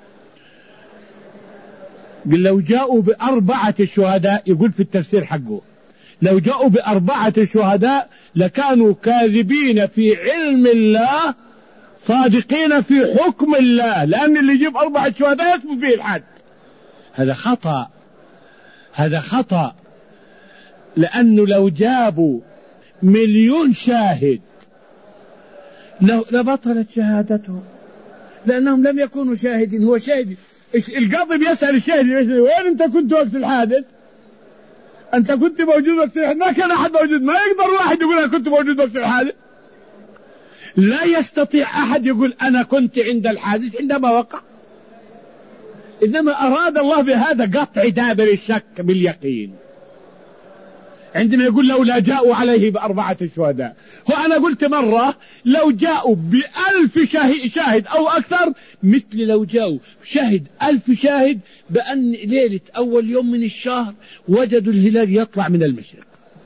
قال لو جاءوا بأربعة شهداء، يقول في التفسير حقه لو جاءوا بأربعة شهداء لكانوا كاذبين في علم الله صادقين في حكم الله، لأن اللي يجيب أربعة شهداء يثبت فيه الحد. هذا خطأ، هذا خطأ، لأنه لو جابوا مليون شاهد لبطلت شهادتهم، لأنهم لم يكونوا شاهدين. هو شاهد، القاضي بيسأل الشاهد وين أنت كنت وقت الحادث؟ أنت كنت موجود وقت الحادث؟ ما كان أحد موجود، ما يقدر واحد يقول أنا كنت موجود وقت الحادث. لا يستطيع أحد يقول أنا كنت عند الحادث عندما وقع. إنما أراد الله بهذا قطع دابر الشك باليقين عندما يقول لولا جاءوا عليه بأربعة شهداء. وأنا قلت مرة لو جاءوا بألف شاهد أو أكثر مثل لو جاءوا شاهد ألف شاهد بأن ليلة أول يوم من الشهر وجدوا الهلال يطلع من المشرق.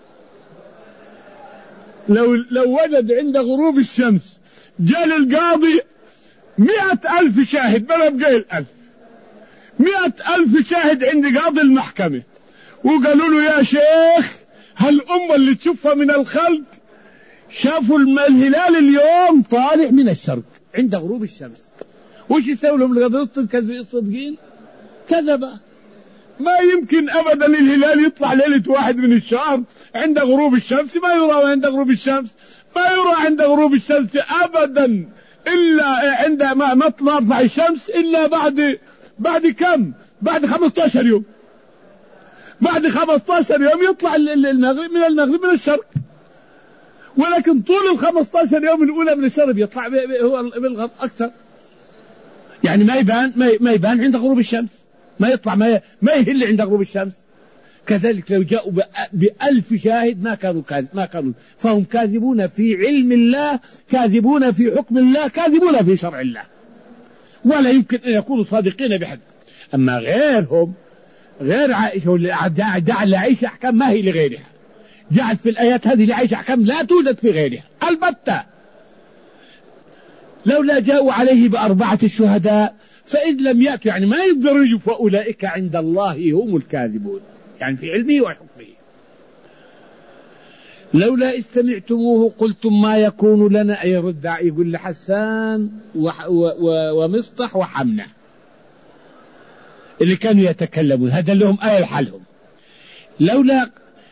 لو, لو وجد عند غروب الشمس جاء للقاضي مئة ألف شاهد بلا بقى الألف مئة ألف شاهد عند قاضي المحكمة وقالوا له يا شيخ هالأمة اللي تشوفها من الخلق شافوا الهلال اليوم طالع من الشرق عند غروب الشمس، وش يسوي لهم القضاء؟ صدقين كذبة. ما يمكن أبدا الهلال يطلع ليلة واحد من الشهر عند غروب الشمس، ما يرى عند غروب الشمس، ما يرى عند غروب الشمس أبدا إلا عند ما مطلع الشمس إلا بعد بعد كم؟ بعد خمسة عشر يوم. بعد خمسة عشر يوم يطلع المغرب من المغرب من الشرق، ولكن طول ال خمسة عشر يوم الأولى من الشرق يطلع هو بالغرب أكثر، يعني ما يبان ما يبان عند غروب الشمس. ما يطلع ما, ما يهل عند غروب الشمس. كذلك لو جاءوا بألف شاهد ما كانوا ما كانوا فهم كاذبون في علم الله، كاذبون في حكم الله، كاذبون في شرع الله، ولا يمكن أن يكونوا صادقين بحد. أما غيرهم غير عائشة جعل لعائشة أحكام ما هي لغيرها، جعل في الآيات هذه لعائشة أحكام لا توجد في غيرها البتة. لولا جاءوا عليه بأربعة الشهداء فإن لم يأتوا يعني ما يقدروا يجوا فأولئك عند الله هم الكاذبون، يعني في علمه وحكمه. لولا استمعتموه قلتم ما يكون لنا أن يرد، يقول لحسان ومصطح وحمنة اللي كانوا يتكلمون، هذا لهم آية لحالهم. لولا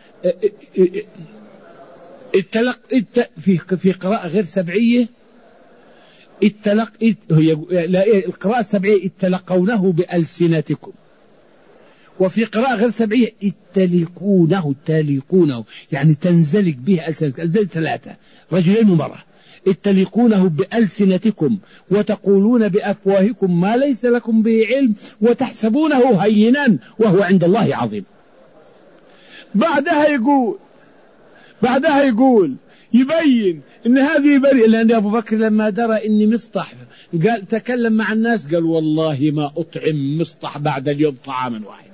التلق في في قراءة غير سبعية التلق هي القراءة السبعية اتلقونه بألسنتكم، وفي قراءة غير سبعية اتلقونه تلقونه يعني تنزلق به ألسنتكم، ثلاثة رجلين ومرأة، اتلقونه بألسنتكم وتقولون بأفواهكم ما ليس لكم به علم وتحسبونه هينا وهو عند الله عظيم. بعدها يقول بعدها يقول يبين ان هذه بريء، لان ابو بكر لما درى اني مصطح قال تكلم مع الناس قال والله ما اطعم مصطح بعد اليوم طعاما واحدا.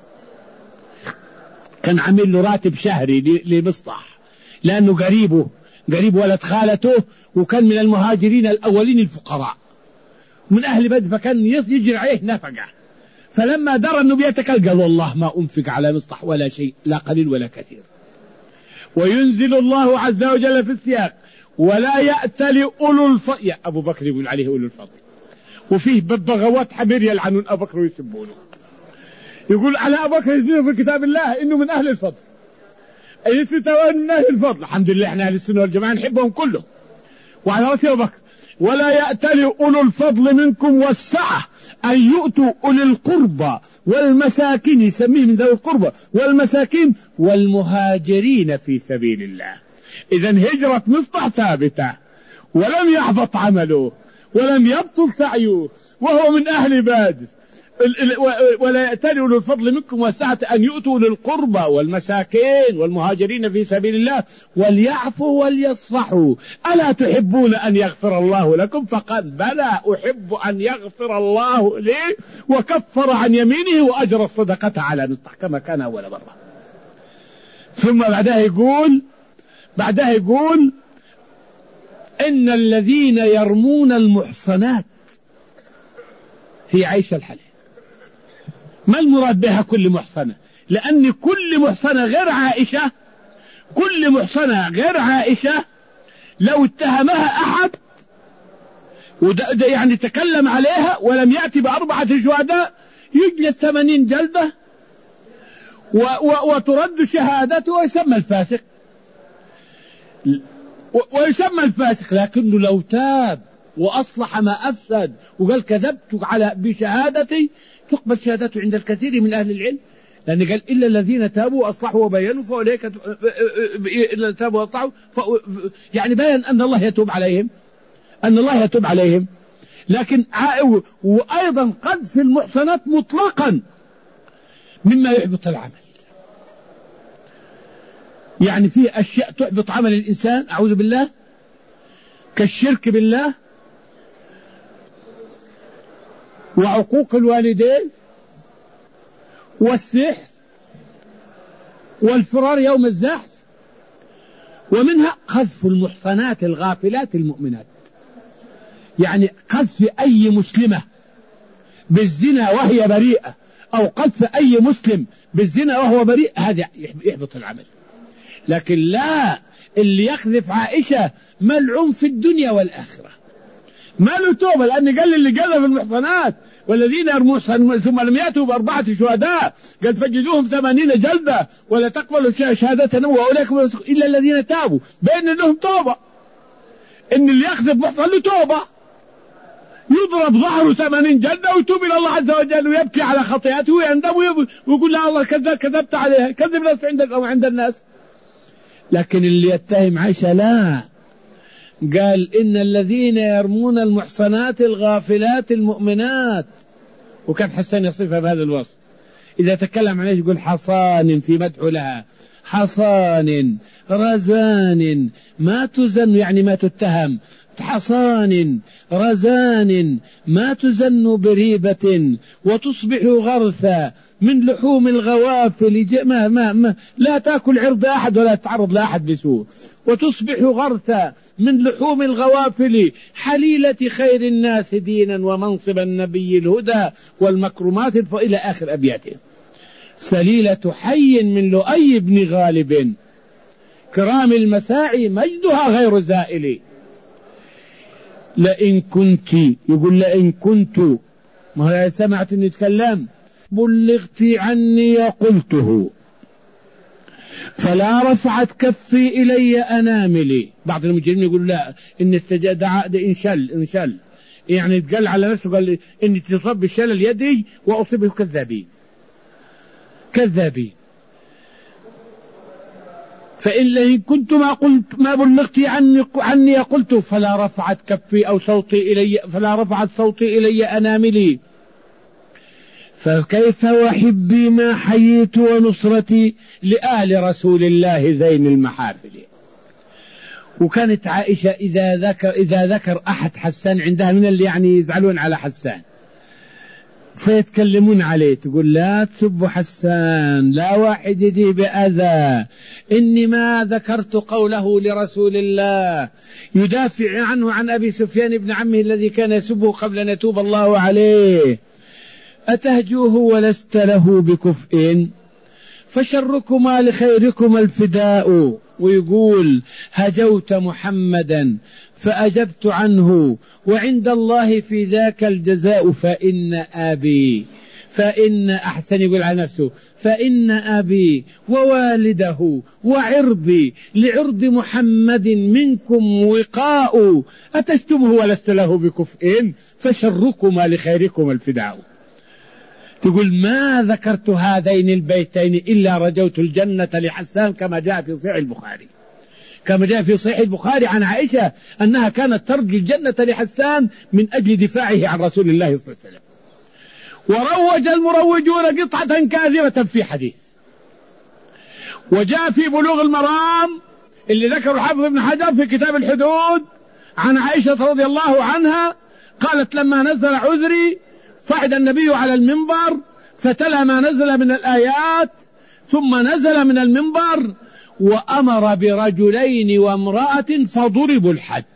كان عامل له راتب شهري لمصطح لانه قريبه قريب ولد خالته، وكان من المهاجرين الاولين الفقراء من اهل بدر، فكان يجري عليه نفقه. فلما درى انه بيتكلم قال والله ما انفق على مصطح ولا شيء لا قليل ولا كثير. وينزل الله عز وجل في السياق ولا يأتل أولو الفضل، يا أبو بكر يقول عليه أولو الفضل، وفيه ببغوات حمير يلعنون أبو بكر ويسبونه، يقول على أبو بكر يثبتون في كتاب الله إنه من أهل الفضل، يثبتون من أهل الفضل. الحمد لله إحنا أهل السنة والجماعة نحبهم كلهم وعلى رأس أبو بكر. ولا يأتل أولو الفضل منكم والسعة أن يؤتوا أولي القربى والمساكين، يسميه من ذوي القربى والمساكين والمهاجرين في سبيل الله. إذن هجرة مصطح ثابتة ولم يحبط عمله ولم يبطل سعيه وهو من أهل بدر. ولا يأتل أولو الفضل منكم والسعة أن يؤتوا للقربى والمساكين والمهاجرين في سبيل الله وليعفوا وليصفحوا ألا تحبون أن يغفر الله لكم؟ فقال بلى أحب أن يغفر الله لي وكفر عن يمينه وأجر الصدقة على مصطح كما كان أول مرة. ثم بعدها يقول بعدها يقول إن الذين يرمون المحصنات هي عائشة الحليم. ما المراد بها كل محصنة؟ لأن كل محصنة غير عائشة كل محصنة غير عائشة لو اتهمها أحد وده يعني تكلم عليها ولم يأتي بأربعة شهداء يجلد ثمانين جلدة وترد شهادته ويسمى الفاسق ويسمى الفاسق. لكنه لو تاب وأصلح ما أفسد وقال كذبت على بشهادتي تقبل شهادته عند الكثير من أهل العلم، لأن قال إلا الذين تابوا وأصلحوا وبينوا فأولئك إلا تابوا وأصلحوا يعني بيان أن الله يتوب عليهم أن الله يتوب عليهم. لكن وأيضا قذف المحصنات مطلقا مما يحبط العمل، يعني في أشياء تحبط عمل الإنسان أعوذ بالله كالشرك بالله وعقوق الوالدين والسحر والفرار يوم الزحف، ومنها قذف المحصنات الغافلات المؤمنات، يعني قذف أي مسلمة بالزنا وهي بريئة أو قذف أي مسلم بالزنا وهو بريء هذا يحبط العمل. لكن لا، اللي يقذف عائشة ملعون في الدنيا والآخرة ما له توبة، لأن قال اللي قذف المحصنات والذين يرمون ثم لم يأتوا بأربعة شهداء قد فجدوهم ثمانين جلدة ولا تقبلوا شهادتنا وأولئكم إلا الذين تابوا، بين لهم توبة. إن اللي يقذف محصن له توبة يضرب ظهره ثمانين جلدة ويتوب إلى الله عز وجل ويبكي على خطيئته ويندم ويقول لا الله كذب كذبت عليها كذب نفسه عندك أو عند الناس. لكن اللي يتهم عائشة لا، قال إن الذين يرمون المحصنات الغافلات المؤمنات وكان حسان يصفها بهذا الوصف. إذا تكلم عنه يقول حصان في مدح لها، حصان رزان ما تزن يعني ما تتهم، حصان رزان ما تزن بريبة وتصبح غرثا من لحوم الغوافل ما ما ما لا تأكل عرض أحد ولا تتعرض لأحد بسوء، وتصبح غرثا من لحوم الغوافل حليلة خير الناس دينا ومنصب النبي الهدى والمكرمات إلى آخر أبياته. سليلة حي من لؤي بن غالب كرام المساعي مجدها غير زائل. لئن كنت يقول لئن كنت ما سمعت أن يتكلم بلغت عني قلته فلا رفعت كفي إلي أناملي. بعض المجرمين يقول لا إن استجاد انشل انشل يعني قال على نفسه قال إني تصب بالشلل يدي وأصيبه كذابين كذابين. فإن كنت ما قلت ما بلغت عني عني قلت فلا رفعت كفي أو صوتي إلي فلا رفعت صوتي إلي أناملي. فكيف وحبي ما حييت ونصرتي لآل رسول الله زين المحافل. وكانت عائشة إذا ذكر إذا ذكر أحد حسان عندها من اللي يعني يزعلون على حسان فيتكلمون عليه تقول لا تسبوا حسان، لا واحد يجي بأذى، إني ما ذكرت قوله لرسول الله يدافع عنه عن أبي سفيان بن عمه الذي كان يسبه قبل أن يتوب الله عليه. أتهجوه ولست له بكفء فشركما لخيركما الفداء. ويقول هجوت محمدا فأجبت عنه وعند الله في ذاك الجزاء فإن أبي فإن أحسن يقول على نفسه فإن أبي ووالده وعرضي لعرض محمد منكم وقاء. أتشتمه ولست له بكفء فشركما لخيركما الفداء. تقول ما ذكرت هذين البيتين إلا رجوت الجنة لحسان كما جاء في صحيح البخاري كما جاء في صحيح البخاري عن عائشة أنها كانت ترجو الجنة لحسان من أجل دفاعه عن رسول الله صلى الله عليه وسلم. وروج المروجون قطعة كاذبة في حديث. وجاء في بلوغ المرام اللي ذكر الحافظ ابن حجر في كتاب الحدود عن عائشة رضي الله عنها قالت لما نزل عذري صعد النبي على المنبر فتلا ما نزل من الآيات ثم نزل من المنبر وأمر برجلين وامرأة فضربوا الحد.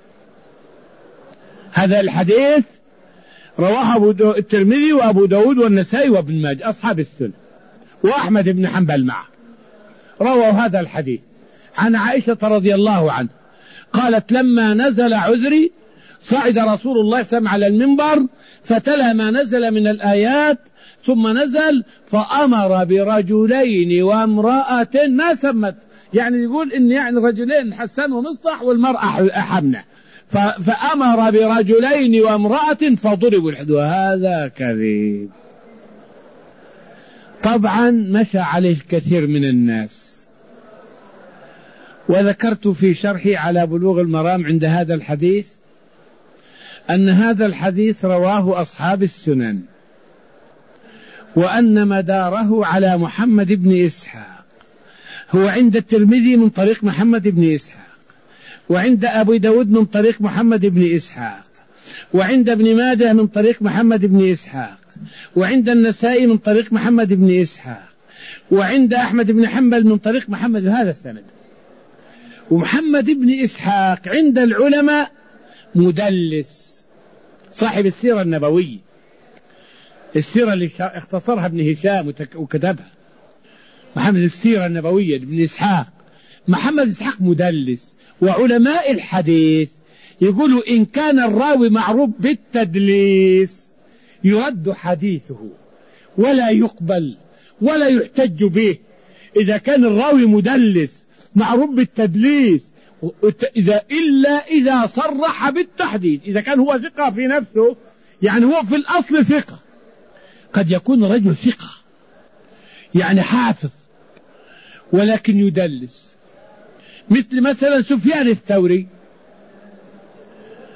هذا الحديث رواه أبو الترمذي وأبو داود والنسائي وابن ماجه أصحاب السنة وأحمد بن حنبل معه رووا هذا الحديث عن عائشة رضي الله عنها قالت لما نزل عذري صعد رسول الله صلى الله عليه وسلم على المنبر فتلا ما نزل من الآيات ثم نزل فأمر برجلين وامرأة ما سمت يعني يقول إن يعني رجلين حسان ومصطح والمرأة حمنة فأمر برجلين وامرأة فضربوا الحد. وهذا كذب. طبعا مشى عليه الكثير من الناس. وذكرت في شرحي على بلوغ المرام عند هذا الحديث أن هذا الحديث رواه أصحاب السنن وأن مداره على محمد بن إسحاق هو عند الترمذي من طريق محمد بن إسحاق وعند أبي داود من طريق محمد بن إسحاق وعند ابن ماجه من طريق محمد بن إسحاق وعند النسائي من طريق محمد بن إسحاق وعند أحمد بن حنبل من طريق محمد هذا السند. ومحمد بن إسحاق عند العلماء مدلس صاحب السيرة النبوية السيرة اللي اختصرها ابن هشام وكتبها محمد السيرة النبوية ابن إسحاق. محمد إسحاق مدلس. وعلماء الحديث يقولوا إن كان الراوي معروف بالتدليس يرد حديثه ولا يقبل ولا يحتج به. إذا كان الراوي مدلس معروف بالتدليس إذا إلا إذا صرح بالتحديد. إذا كان هو ثقة في نفسه يعني هو في الأصل ثقة قد يكون رجل ثقة يعني حافظ ولكن يدلس مثل مثلا سفيان الثوري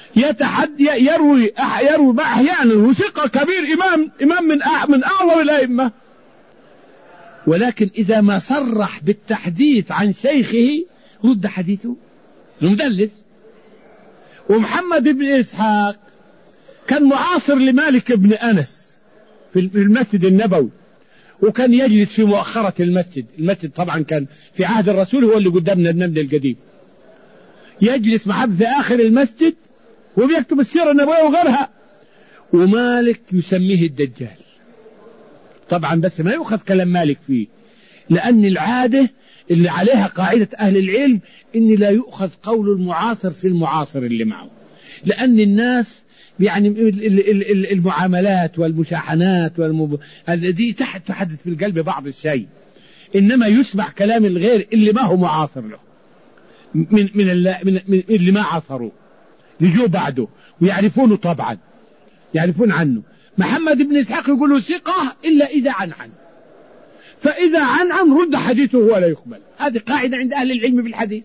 يتحد يروي يروي أحيانا وثقة كبير إمام إمام من من أعظم الأئمة، ولكن إذا ما صرح بالتحديث عن شيخه رد حديثه مدلس. ومحمد بن إسحاق كان معاصر لمالك بن أنس في المسجد النبوي، وكان يجلس في مؤخرة المسجد. المسجد طبعا كان في عهد الرسول هو اللي قدامنا النمل القديم، يجلس محمد في آخر المسجد وبيكتب السيرة النبوية وغيرها. ومالك يسميه الدجال طبعا، بس ما يؤخذ كلام مالك فيه، لأن العادة اللي عليها قاعدة أهل العلم إن لا يؤخذ قول المعاصر في المعاصر اللي معه، لأن الناس يعني المعاملات والمشاحنات والمب... الذي تحت تحدث في القلب بعض الشيء، إنما يسمع كلام الغير اللي ما هو معاصر له من من, اللي, من اللي ما عاصروه يجوا بعده ويعرفونه، طبعا يعرفون عنه. محمد بن إسحاق يقول له ثقة إلا إذا عن عن، فإذا عن عن رد حديثه ولا يقبل. هذه قاعدة عند أهل العلم بالحديث.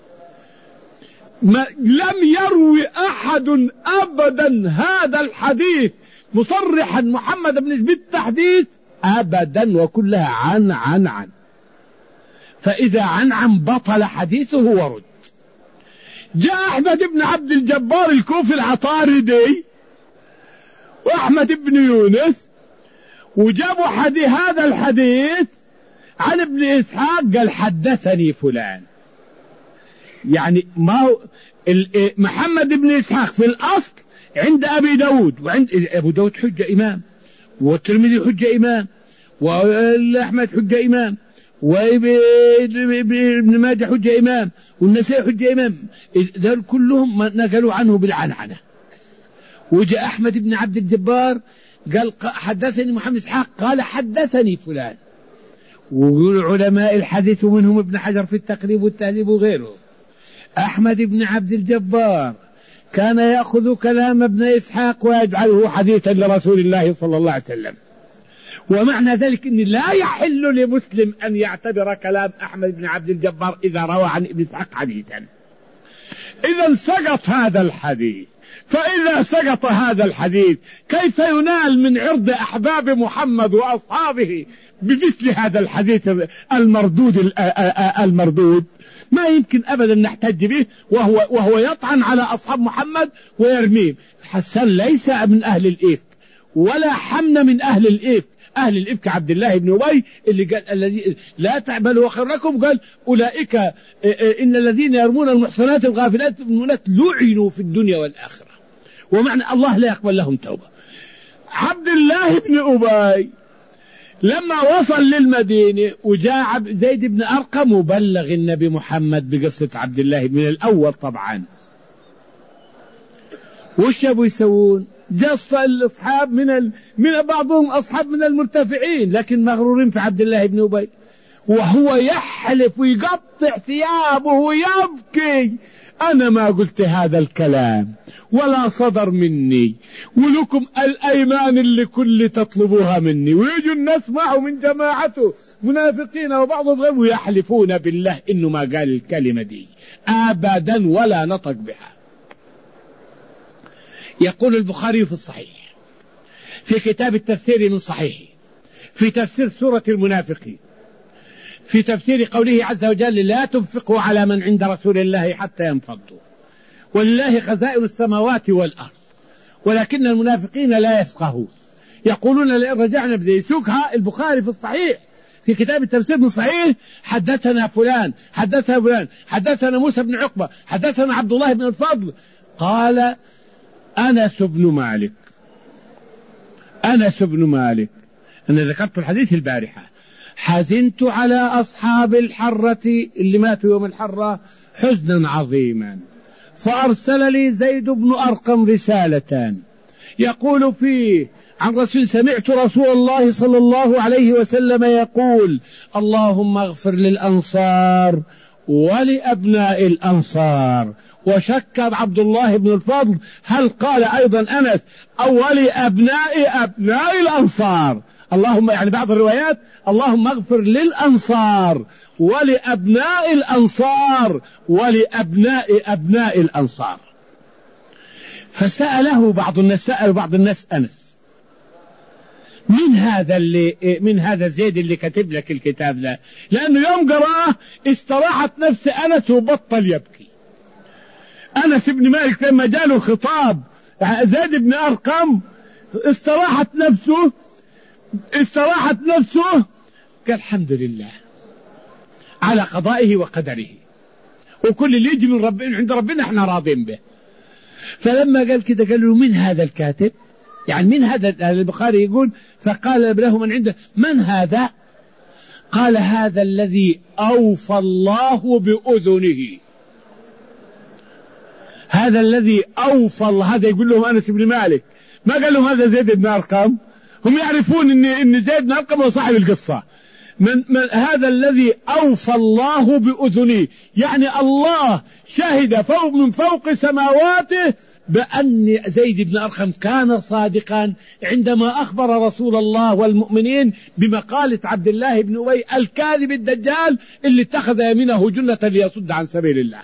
ما لم يروي أحد أبدا هذا الحديث مصرحا محمد بن إسحاق بالتحديث أبدا، وكلها عن عن عن. فإذا عن عن بطل حديثه ورد. جاء أحمد بن عبد الجبار الكوفي العطاردي وأحمد بن يونس وجابوا حديث هذا الحديث عن ابن إسحاق، قال حدثني فلان. يعني ما هو محمد بن إسحاق في الأصل عند أبي داود، وعند أبو داود حجة إمام، والترمذي حجة إمام، والأحمد حجة إمام، وابن ماجه حجة إمام، والنسائي حجة إمام، ذل كلهم نقلوا عنه بالعنعنة. وجاء أحمد بن عبد الجبار قال حدثني محمد إسحاق قال حدثني فلان. ويقول علماء الحديث ومنهم ابن حجر في التقريب والتهذيب وغيره، أحمد بن عبد الجبار كان يأخذ كلام ابن إسحاق ويجعله حديثا لرسول الله صلى الله عليه وسلم. ومعنى ذلك أن لا يحل لمسلم أن يعتبر كلام أحمد بن عبد الجبار إذا روى عن ابن إسحاق حديثا. إذا سقط هذا الحديث، فإذا سقط هذا الحديث كيف ينال من عرض أحباب محمد وأصحابه بمثل هذا الحديث المردود المردود؟ ما يمكن أبدا نحتج به، وهو, وهو يطعن على أصحاب محمد ويرميم. حسن ليس من أهل الإفك ولا حمن من أهل الإفك. أهل الإفك عبد الله بن أبي اللي قال الذي لا تعملوا خير لكم، قال أولئك إن الذين يرمون المحصنات الغافلات المؤمنات لعنوا في الدنيا والآخرة، ومعنى الله لا يقبل لهم توبة. عبد الله بن أبي لما وصل للمدينة وجاء زيد بن أرقم وبلغ النبي محمد بقصة عبد الله من الأول طبعا، وش يبوا يسوون؟ جص الأصحاب من ال... من بعضهم أصحاب من المرتفعين لكن مغرورين في عبد الله بن أبي، وهو يحلف ويقطع ثيابه ويبكي: أنا ما قلت هذا الكلام ولا صدر مني، ولكم الأيمان اللي كل تطلبوها مني. ويجوا الناس معه من جماعته منافقين وبعضهم غير ويحلفون بالله إنه ما قال الكلمة دي أبدا ولا نطق بها. يقول البخاري في الصحيح في كتاب التفسير من صحيحه في تفسير سورة المنافقين في تفسير قوله عز وجل: لا تنفقوا على من عند رسول الله حتى ينفضوا ولله خزائن السماوات والأرض ولكن المنافقين لا يفقهون. يقولون لئن رجعنا بدي يسوقها البخاري في الصحيح في كتاب التفسير من صحيح: حدثنا فلان حدثنا فلان حدثنا موسى بن عقبة حدثنا عبد الله بن الفضل قال أنس بن مالك أنس بن مالك أنا ذكرت الحديث البارحة: حزنت على أصحاب الحرة اللي ماتوا يوم الحرة حزنا عظيما، فأرسل لي زيد بن أرقم رسالة يقول فيه عن رسول سمعت رسول الله صلى الله عليه وسلم يقول: اللهم اغفر للأنصار ولأبناء الأنصار. وشك عبد الله بن الفضل هل قال أيضا أنس أو ولأبناء أبناء الأنصار؟ اللهم يعني بعض الروايات اللهم اغفر للأنصار ولأبناء الأنصار ولأبناء أبناء الأنصار. فسأله بعض الناس، سأل بعض الناس أنس: من هذا اللي من هذا زيد اللي كتب لك الكتاب ده؟ لأنه يوم قرأه استراحت نفس أنس وبطل يبكي. أنس بن مالك لما جاله خطاب زيد بن أرقم استراحت نفسه استراحت نفسه قال الحمد لله على قضائه وقدره، وكل اللي يجي من رب عند ربنا احنا راضين به. فلما قال كده قال له: من هذا الكاتب؟ يعني من هذا؟ البخاري يقول: فقال له من عنده: من هذا؟ قال: هذا الذي أوفى الله بأذنه. هذا الذي أوفى الله. هذا يقول لهم أنس بن مالك، ما قال لهم هذا زيد بن أرقم. هم يعرفون إن إن زيد بن أرقم هو صاحب القصة. من, من هذا الذي أوفى الله بأذنه، يعني الله شهد فوق من فوق سماواته بأن زيد بن أرقم كان صادقا عندما أخبر رسول الله والمؤمنين بمقالة عبد الله بن أبي الكاذب الدجال اللي اتخذ يمينه جنة ليصد عن سبيل الله.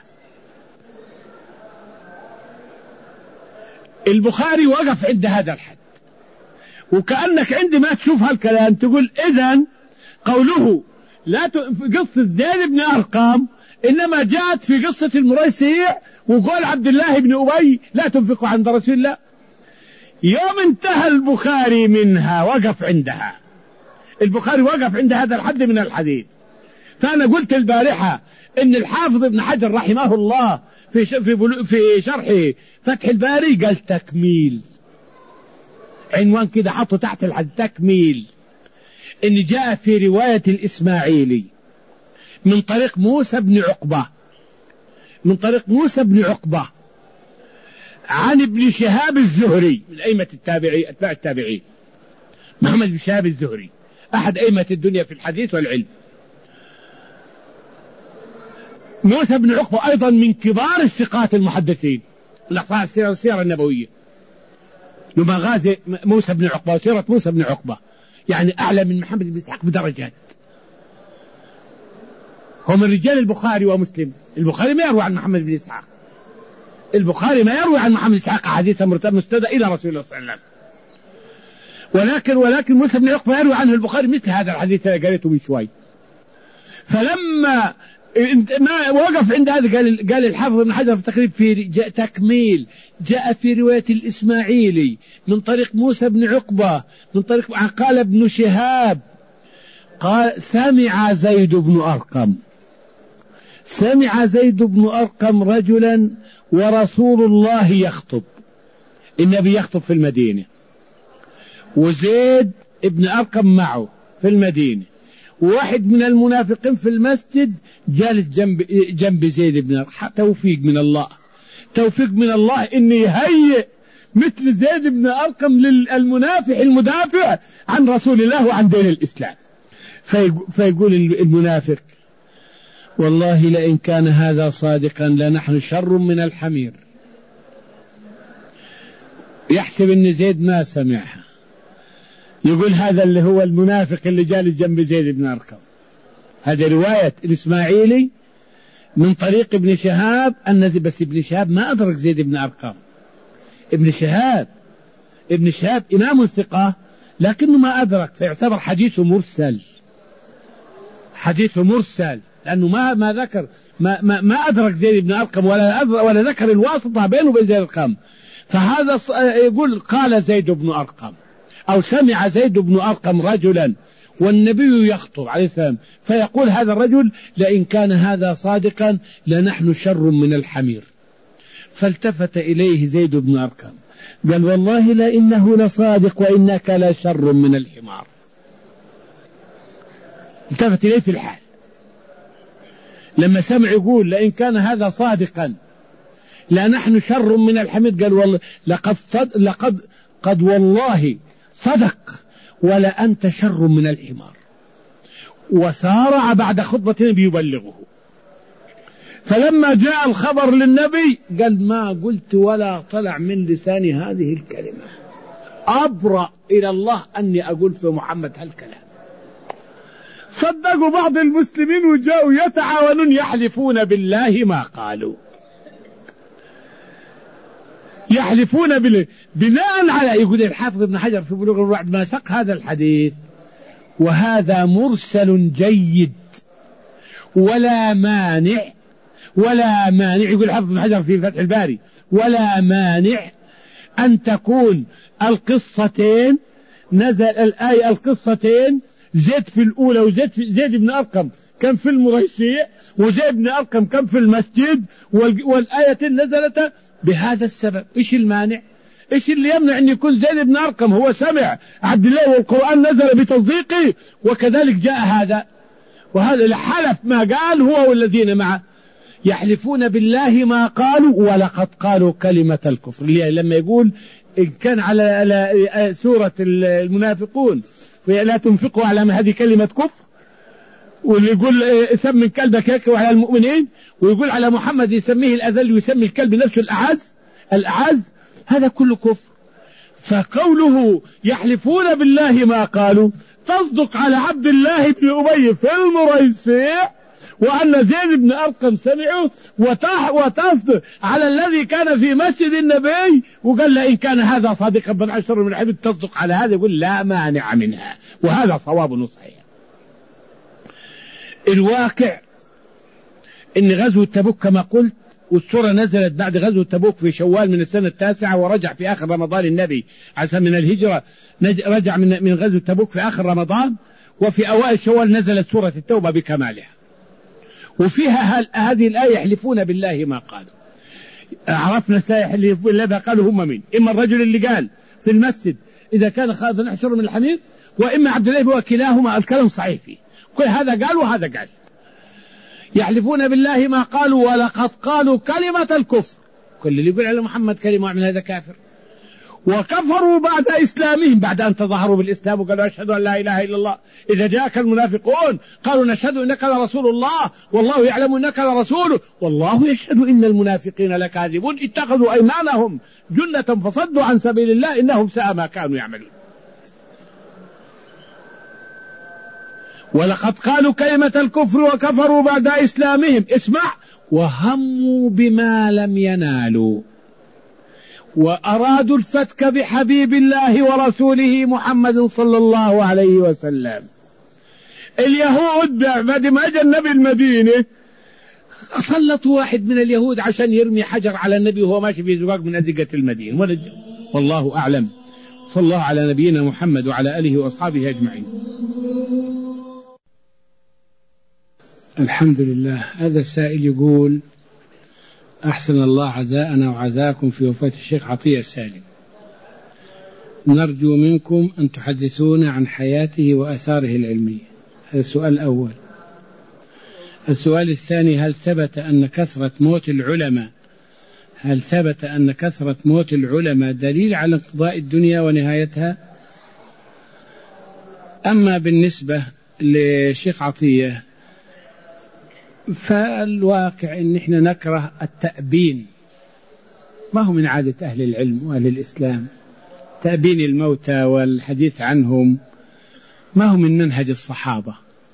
البخاري وقف عند هذا الحد، وكأنك عندما تشوف هالكلام تقول: إذن قوله لا ت... في قصة زيد بن أرقم إنما جاءت في قصة المريسيع، وقول عبد الله بن أبي لا تنفقوا عند رسول الله. يوم انتهى البخاري منها وقف عندها. البخاري وقف عند هذا الحد من الحديث. فأنا قلت البارحة إن الحافظ ابن حجر رحمه الله في ش... في, بلو... في شرح فتح الباري قال تكميل، عنوان كده حطه تحت الحد: تكميل. إن جاء في رواية الإسماعيلي من طريق موسى بن عقبة من طريق موسى بن عقبة عن ابن شهاب الزهري من أئمة التابعي أتباع التابعين، محمد بن شهاب الزهري أحد أئمة الدنيا في الحديث والعلم. موسى بن عقبة أيضا من كبار الثقات المحدثين، الأخبار السيرة السيرة النبوية، لمغازي موسى بن عقبة وسيرة موسى بن عقبة، يعني أعلى من محمد بن إسحاق بدرجات. هو من رجال البخاري ومسلم. البخاري ما يروي عن محمد بن إسحاق، البخاري ما يروي عن محمد بن إسحاق حديثا مستدى إلى رسول الله صلى الله عليه وسلم، ولكن ولكن موسى بن عقبة يروي عنه البخاري مثل هذا الحديث اللي قريته من شوي. فلما ما وقف عند هذا قال قال الحافظ ابن حجر في التقريب في جاء تكميل، جاء في رواية الإسماعيلي من طريق موسى بن عقبة من طريق قال ابن شهاب قال سمع زيد بن أرقم سمع زيد بن أرقم رجلا ورسول الله يخطب، النبي يخطب في المدينة وزيد بن أرقم معه في المدينة، وواحد من المنافقين في المسجد جالس جنب جنب زيد بن أرقم. توفيق من الله، توفيق من الله إن يهيئ مثل زيد بن أرقم للمنافق المدافع عن رسول الله وعن دين الإسلام. فيقول المنافق: والله لئن كان هذا صادقا لنحن شر من الحمير. يحسب ان زيد ما سمعها، يقول هذا اللي هو المنافق اللي جالس جنب زيد بن أرقم. هذه رواية الإسماعيلي من طريق ابن شهاب، أن بس ابن شهاب ما أدرك زيد بن أرقم. ابن شهاب ابن شهاب إمام ثقة لكنه ما أدرك، فيعتبر حديثه مرسل، حديثه مرسل لأنه ما ما ذكر ما ما, ما أدرك زيد بن أرقم ولا ولا ذكر الواسطة بينه وبين زيد بن أرقم. فهذا يقول قال زيد بن أرقم أو سمع زيد بن أرقم رجلا والنبي يخطب عليه السلام، فيقول هذا الرجل: لئن كان هذا صادقا لنحن شر من الحمير. فالتفت إليه زيد بن أرقم قال: والله لإنه لصادق وإنك لشر من الحمار. التفت إليه في الحال لما سمع يقول لئن كان هذا صادقا لا نحن شر من الحمير، قال: والله لقد صد لقد قد والله صدق ولا أنت شر من الحمار. وسارع بعد خطبة النبي يبلغه. فلما جاء الخبر للنبي قال: ما قلت ولا طلع من لساني هذه الكلمة، أبرأ إلى الله أني أقول في محمد هالكلام. صدقوا بعض المسلمين وجاءوا يتعاونون يحلفون بالله ما قالوا. يحلفون بالله بناء على، يقول الحافظ ابن حجر في بلوغ المرام بعد ما ساق هذا الحديث: وهذا مرسل جيد ولا مانع ولا مانع يقول الحافظ ابن حجر في فتح الباري: ولا مانع أن تكون القصتين نزل الآية القصتين زيد في الأولى وزيد في زيد بن أرقم كان في المريسيع وزيد بن أرقم كان في المسجد، والآية نزلت بهذا السبب. إيش المانع؟ إيش اللي يمنع أن يكون زيد بن أرقم هو سمع عبد الله والقرآن نزل بتصديقه، وكذلك جاء هذا، وهذا الحلف ما قال هو والذين معه يحلفون بالله ما قالوا ولقد قالوا كلمة الكفر. لما يقول إن كان على سورة المنافقون لا تنفقوا على ما هذه كلمة كفر، واللي يقول ثمن كلبك يكره على المؤمنين، ويقول على محمد يسميه الأذل ويسمي الكلب نفسه الأعز الأعز، هذا كله كفر. فقوله يحلفون بالله ما قالوا تصدق على عبد الله بن أبي في المريسيع وأن زيد بن أرقم سمعه، وتصدق على الذي كان في مسجد النبي وقال له إن كان هذا صادقا بن عشر من الحديث تصدق على هذا، يقول لا مانع منها، وهذا صواب صحيح. الواقع إن غزوة تبوك كما قلت، والسورة نزلت بعد غزوة تبوك في شوال من السنة التاسعة، ورجع في آخر رمضان النبي عسى من الهجرة، رجع من من غزوة تبوك في آخر رمضان، وفي أوائل شوال نزلت سورة التوبة بكمالها، وفيها هذه الآية يحلفون بالله ما قالوا. عرفنا سيحلف بالله قالوا هم مين؟ إما الرجل اللي قال في المسجد إذا كان خاف نحشر من الحمير، وإما عبد الله، وكلاهما الكلام صحيح فيه، كل هذا قال وهذا قال. يحلفون بالله ما قالوا ولقد قالوا كلمة الكفر، كل اللي يقول على محمد كلمة من هذا كافر. وكفروا بعد إسلامهم، بعد أن تظاهروا بالإسلام وقالوا أشهد أن لا إله إلا الله. إذا جاءك المنافقون قالوا نشهد إنك لرسول الله والله يعلم إنك لرسوله والله يشهد إن المنافقين لكاذبون اتخذوا أيمانهم جنة فصدوا عن سبيل الله إنهم ساء ما كانوا يعملون. ولقد قالوا كلمة الكفر وكفروا بعد إسلامهم، اسمع، وهموا بما لم ينالوا، وأرادوا الفتك بحبيب الله ورسوله محمد صلى الله عليه وسلم. اليهود بعد ما جاء النبي المدينة سلطوا واحد من اليهود عشان يرمي حجر على النبي وهو ماشي في زقاق من أزقة المدينة، والله أعلم. صلى الله على نبينا محمد وعلى آله وأصحابه أجمعين. الحمد لله. هذا السائل يقول: أحسن الله عزاءنا وعزاكم في وفاة الشيخ عطية السالم، نرجو منكم أن تحدثونا عن حياته وأثاره العلمية. هذا السؤال الأول. السؤال الثاني: هل ثبت أن كثرة موت العلماء هل ثبت أن كثرة موت العلماء دليل على انقضاء الدنيا ونهايتها؟ أما بالنسبة لشيخ عطية فالواقع إن إحنا نكره التأبين، ما هو من عادة أهل العلم وأهل الإسلام تأبين الموتى والحديث عنهم، ما هو من منهج الصحابة.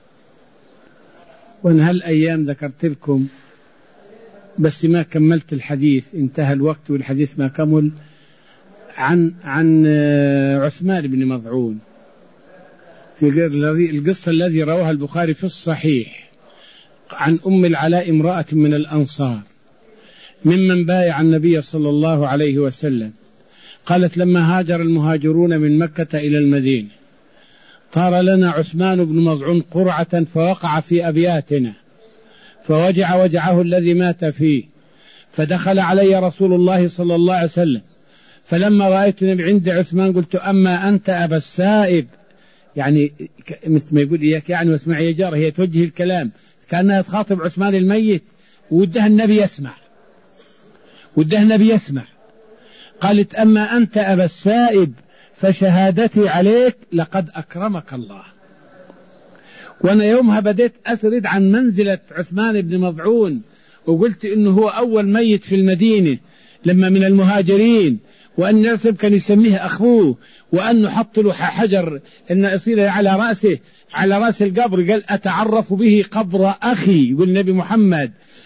وأنا هالأيام ذكرت لكم بس ما كملت الحديث، انتهى الوقت والحديث ما كمل، عن عن عثمان بن مظعون في القصة الذي رواها البخاري في الصحيح عن أم العلاء امرأة من الأنصار ممن بايع النبي صلى الله عليه وسلم. قالت: لما هاجر المهاجرون من مكة إلى المدينة طار لنا عثمان بن مظعون قرعة فوقع في أبياتنا فوجع وجعه الذي مات فيه، فدخل علي رسول الله صلى الله عليه وسلم، فلما رأيتني عند عثمان قلت: أما أنت أبا السائب، يعني مثل ما يقول إياك يعني واسمعي يا جار، هي توجه الكلام كأنها تخاطب عثمان الميت ودها النبي يسمع ودها النبي يسمع قالت: أما أنت أبا السائب فشهادتي عليك لقد أكرمك الله. وأنا يومها بديت أسرد عن منزلة عثمان بن مظعون، وقلت إنه هو أول ميت في المدينة لما من المهاجرين، وأن نرسب كان يسميه أخوه، وأنه حط له حجر إن يصير على رأسه على رأس القبر، قال: أتعرف به قبر أخي، يقول النبي محمد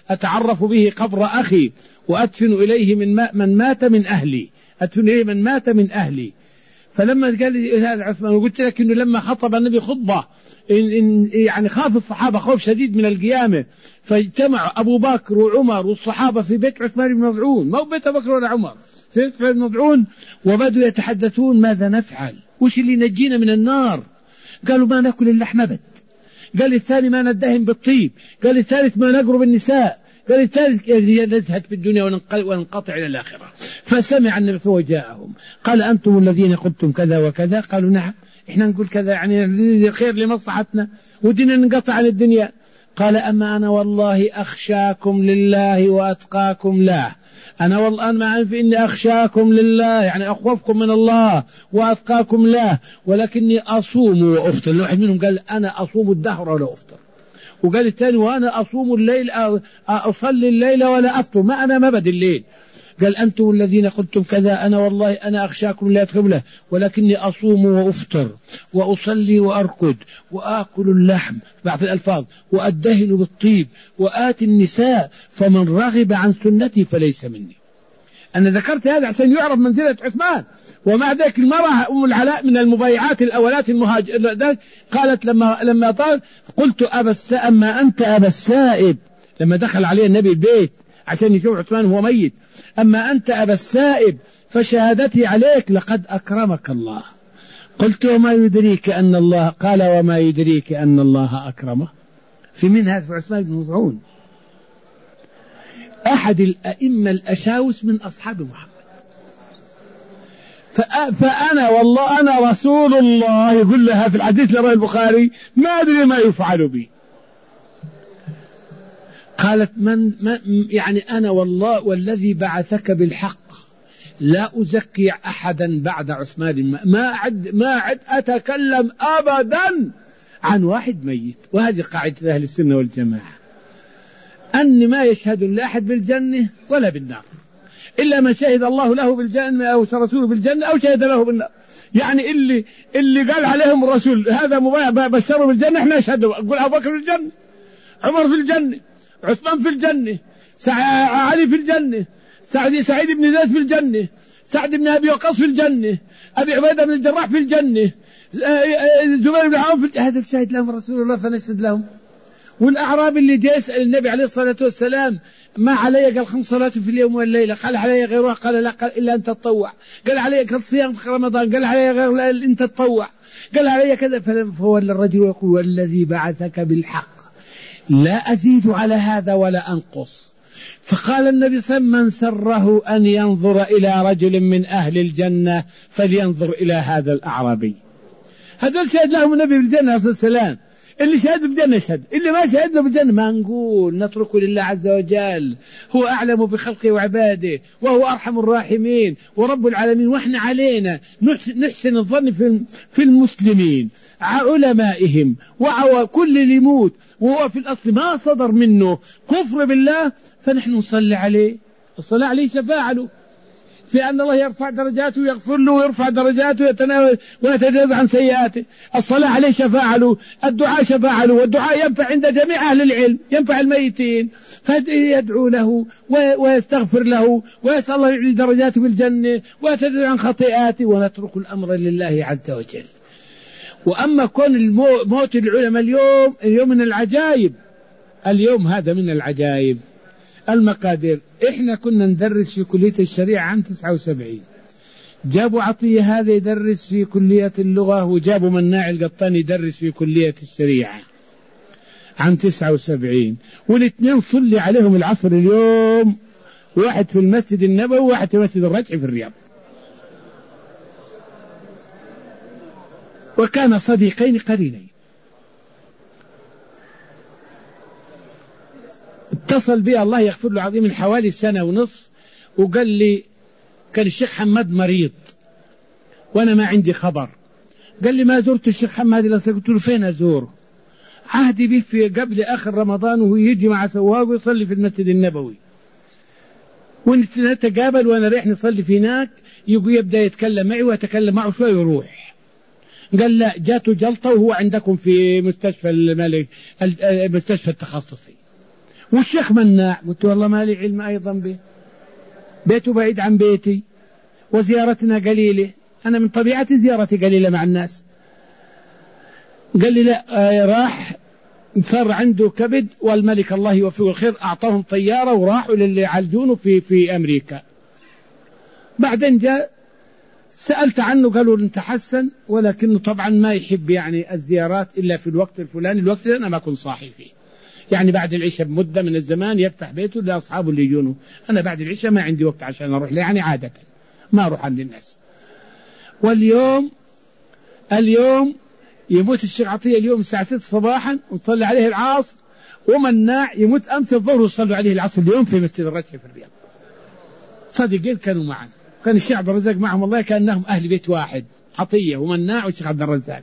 أتعرف به قبر أخي وأدفن إليه من, ما من مات من أهلي، أدفن إليه من مات من أهلي. فلما قال لي هذا عثمان، وقلت لك إنه لما خطب النبي خطبة إن إن يعني خاف الصحابة خوف شديد من القيامة، فاجتمع أبو بكر وعمر والصحابة في بيت عثمان بن مظعون، ما هو بيت أبو بكر ولا عمر، في بيت عثمان بن مظعون، وبدوا يتحدثون ماذا نفعل، وش اللي ينجينا من النار. قالوا ما نأكل اللحم أبد، قال الثاني ما ندهن بالطيب، قال الثالث ما نقرب النساء، قال الثالث نزهد في الدنيا وننقطع إلى الآخرة. فسمع النبي فوجاءهم قال أنتم الذين قلتم كذا وكذا؟ قالوا نعم، إحنا نقول كذا يعني خير لمصلحتنا ودينا ننقطع عن الدنيا. قال أما أنا والله أخشاكم لله وأتقاكم له، أنا والله أنا أعرف إني أخشاكم لله يعني أخوفكم من الله وأتقاكم له، ولكني أصوم وأفطر. الواحد منهم قال أنا أصوم الدهر ولا أفطر، وقال الثاني وأنا أصوم الليل أصلي الليل ولا أفطر، ما أنا مبد الليل. قال أنتم الذين قلتم كذا، أنا والله أنا أخشاكم لا يتقبله، ولكني أصوم وأفطر وأصلي وأركض وآكل اللحم بعض الألفاظ وأدهن بالطيب وآتي النساء، فمن رغب عن سنتي فليس مني. أنا ذكرت هذا عشان يعرف منزلة عثمان. ومع ذلك المرأة أم العلاء من المبايعات الأولات المهاجر قالت لما لما طال قلت أبا السائب أما أنت أبا السائب، لما دخل عليه النبي البيت عشان يشوف عثمان وهو ميت، أما أنت أبا السائب فشهادتي عليك لقد أكرمك الله. قلت وما يدريك أن الله، قال وما يدريك أن الله أكرمه. في من هذا؟ في عثمان بن مظعون أحد الأئمة الأشاوس من أصحاب محمد. فأنا والله أنا رسول الله يقول لها في الحديث لرواه البخاري ما أدري ما يفعل بي. قالت من, من يعني أنا والله والذي بعثك بالحق لا أزكي أحدا بعد عثمان، ما أعد ما أعد أتكلم أبدا عن واحد ميت. وهذه قاعدة أهل السنة والجماعة، أن ما يشهد لأحد بالجنة ولا بالنار إلا من شهد الله له بالجنة أو رسوله بالجنة أو شهد له بالنار. يعني اللي اللي قال عليهم الرسول هذا مبايع بشروا بالجنة احنا نشهد. أقول أبو بكر في الجنة، عمر في الجنة، عثمان في الجنة، علي في الجنة، سعيد سعيد بن زيد في الجنة، سعد بن أبي وقاص في الجنة، أبي عبيدة بن الجراح في الجنة، زبير بن عوف في الجنة. هذا شهد لهم رسول الله فنشهد لهم. والأعرابي اللي جاء يسأل النبي عليه الصلاة والسلام ما علي؟ قال خمس صلوات في اليوم والليلة. قال علي غيرها؟ قال لا، قال إلا أن تتطوع. قال علي قال صيام في رمضان. قال علي غير أن تتطوع. قال علي كذا. فهو الرجل يقول والذي بعثك بالحق لا أزيد على هذا ولا أنقص. فقال النبي صلى الله عليه وسلم من سره أن ينظر إلى رجل من أهل الجنة فلينظر إلى هذا الأعرابي. هذول شهد لهم النبي بالجنة عليه الصلاة والسلام. اللي شهد بالجنة يشهد، اللي ما شهد له بالجنة ما نقول، نتركه لله عز وجل. هو أعلم بخلقه وعباده وهو أرحم الراحمين ورب العالمين. وإحنا علينا نحسن الظن في المسلمين علمائهم وكل اللي يموت وهو في الأصل ما صدر منه كفر بالله، فنحن نصلي عليه. الصلاة عليه شفاعة له في أن الله يرفع درجاته ويغفر له ويرفع درجاته ويتجاوز عن سيئاته. الصلاة عليه شفاعة له، الدعاء شفاعة له، والدعاء ينفع عند جميع أهل العلم، ينفع الميتين، فيدعو له ويستغفر له ويسأل الله يعلي درجاته بالجنة ويتجاوز عن خطيئاته، ونترك الأمر لله عز وجل. وأما كون الموت العلماء اليوم اليوم من العجائب، اليوم هذا من العجائب المقادير. إحنا كنا ندرس في كلية الشريعة عام تسعة وسبعين، جابوا عطية هذا يدرس في كلية اللغة، وجابوا مناع القطاني يدرس في كلية الشريعة عام تسعة وسبعين، والاثنين صلي عليهم العصر اليوم، واحد في المسجد النبوي وواحد في مسجد الرجع في الرياض. وكان صديقين قرينين. اتصل بي الله يغفر له عظيم من حوالي سنة ونصف، وقال لي كان الشيخ حماد مريض وأنا ما عندي خبر. قال لي ما زرت الشيخ حماد إلا قلت له فين أزوره؟ عهدي به في قبل آخر رمضان وهو يجي مع سواق ويصلي في المسجد النبوي، ونتقابل وأنا رايح نصلي في هناك، يبقى يبدأ يتكلم معي ويتكلم معه شوي ويروح. قال لا جاته جلطة وهو عندكم في مستشفى الملك المستشفى التخصصي، والشيخ مناع قلت والله ما لي علم أيضا به، بيته بعيد عن بيتي وزيارتنا قليلة، أنا من طبيعتي زيارتي قليلة مع الناس. قال لي لا، آه راح صار عنده كبد والملك الله يوفقه الخير أعطاهم طيارة وراحوا للي يعالجونه في في أمريكا. بعدين جاء سألت عنه قالوا أنت حسن، ولكنه طبعا ما يحب يعني الزيارات إلا في الوقت الفلاني، الوقت اللي أنا ما أكون صاحي فيه، يعني بعد العشاء بمدة من الزمان يفتح بيته لأصحابه اللي يجونه، أنا بعد العشاء ما عندي وقت عشان أروح له، يعني عادة ما أروح عند الناس. واليوم اليوم يموت الشيخ عطية اليوم الساعة ستة صباحا ونصلي عليه العصر، ومناع يموت أمس الظهر وصلوا عليه العصر اليوم في مسجد الرجحي في الرياض. صديقين كانوا معنا، كان الشيخ عبد الرزاق معهم، والله كأنهم أهل بيت واحد، عطية ومناع والشيخ عبد الرزاق.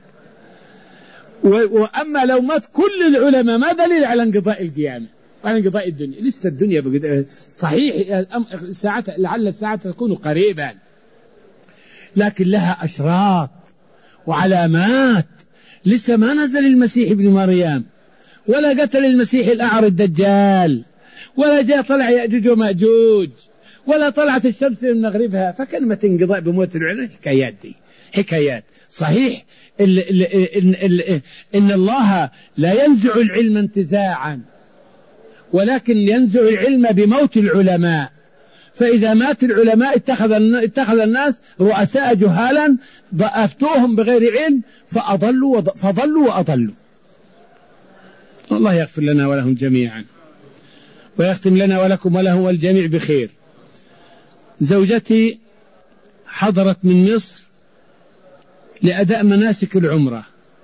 وأما لو مات كل العلماء ما دليل على انقضاء القيامة وعلى انقضاء الدنيا، لسه الدنيا صحيح ساعة لعل الساعة تكون قريبا، لكن لها أشراط وعلامات. لسه ما نزل المسيح ابن مريم، ولا قتل المسيح الأعرج الدجال، ولا جاء طلع يأجوج ومأجوج، ولا طلعت الشمس من مغربها. فكلمة انقضاء بموت العلماء حكايات، دي حكايات. صحيح ال ال ال ال إن الله لا ينزع العلم انتزاعا، ولكن ينزع العلم بموت العلماء. فإذا مات العلماء اتخذ اتخذ الناس رؤساء جهالا أفتوهم بغير علم فأضلوا فضلوا وأضلوا. الله يغفر لنا ولهم جميعا، ويختم لنا ولكم وله والجميع بخير. زوجتي حضرت من مصر لأداء مناسك العمرة،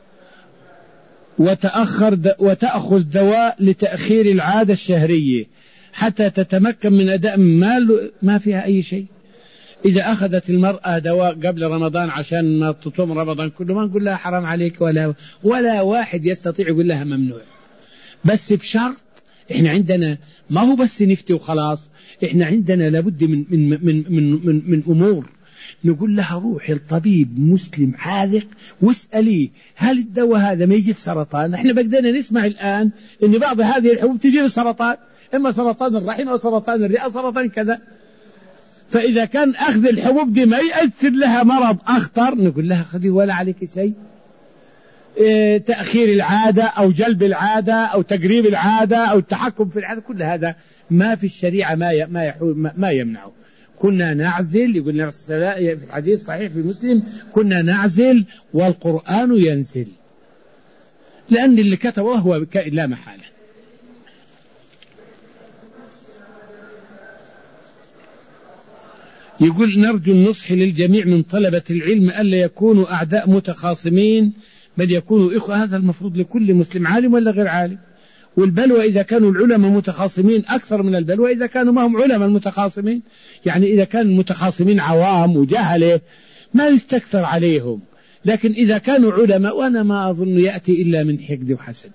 وتأخر وتأخذ دواء لتأخير العادة الشهرية حتى تتمكن من أداء ما, ما فيها أي شيء. إذا أخذت المرأة دواء قبل رمضان عشان ما تصوم رمضان كله، ما نقول لها حرام عليك، ولا ولا واحد يستطيع يقول لها ممنوع، بس بشرط إحنا عندنا ما هو بس نفتي وخلاص، إحنا عندنا لابد من من من من من, من أمور. نقول لها روحي الطبيب مسلم حاذق واسأليه هل الدواء هذا ما يجيب سرطان؟ احنا بدنا نسمع الآن ان بعض هذه الحبوب تجيب سرطان، اما سرطان الرحم او سرطان الرئة سرطان كذا. فإذا كان أخذ الحبوب دي ما يأثر لها مرض أخطر، نقول لها خذي ولا عليك شيء. اه تأخير العادة أو جلب العادة أو تقريب العادة أو التحكم في العادة، كل هذا ما في الشريعة ما ما ما يمنعه. كنا نعزل، يقول النبي صلى الله عليه وسلم في الحديث صحيح في مسلم، كنا نعزل والقرآن ينزل، لأن اللي كتبه هو لا محالة. يقول نرجو النصح للجميع من طلبة العلم ألا يكونوا أعداء متخاصمين، بل يكونوا إخوة. هذا المفروض لكل مسلم عالم ولا غير عالم. والبلوى إذا كانوا العلماء متخاصمين أكثر من البلوى إذا كانوا ما هم علماء متخاصمين. يعني إذا كان متخاصمين عوام وجهلة ما يستكثر عليهم، لكن إذا كانوا علماء، وأنا ما أظن يأتي إلا من حقد وحسد،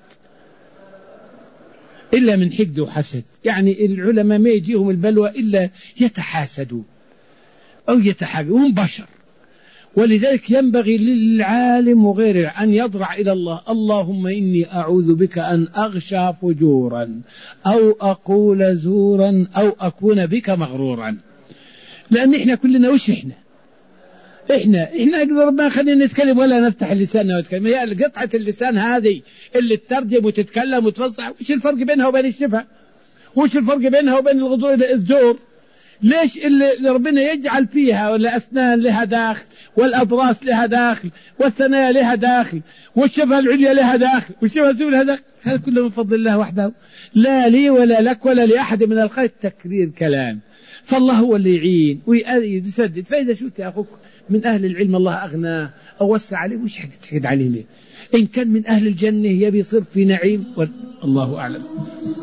إلا من حقد وحسد. يعني العلماء ما يجيهم البلوى إلا يتحاسدوا أو يتحاجوا، هم بشر. ولذلك ينبغي للعالم وغيره أن يضرع إلى الله، اللهم إني أعوذ بك أن أغشى فجورا أو أقول زورا أو أكون بك مغرورا. لأن إحنا كلنا وش إحنا إحنا إحنا أقدر ما خلينا نتكلم ولا نفتح اللسان ونتكلم. هي قطعة اللسان هذه اللي تترجم وتتكلم وتفصح، وش الفرق بينها وبين الشفة؟ وش الفرق بينها وبين الغضور الزور؟ ليش اللي ربنا يجعل فيها والأسنان لها داخل، والأضراس لها داخل، والثنايا لها داخل، والشفة العليا لها داخل، والشفة السفلى لها داخل؟ هذا كله من فضل الله وحده، لا لي ولا لك ولا لأحد من الخلق تكرير كلام. فالله هو اللي يعين ويسدد. فإذا شفت أخوك من أهل العلم الله أغناه أو وسع عليه، وش حد تحقد عليه ليه؟ إن كان من أهل الجنة يبي يصير في نعيم، والله أعلم.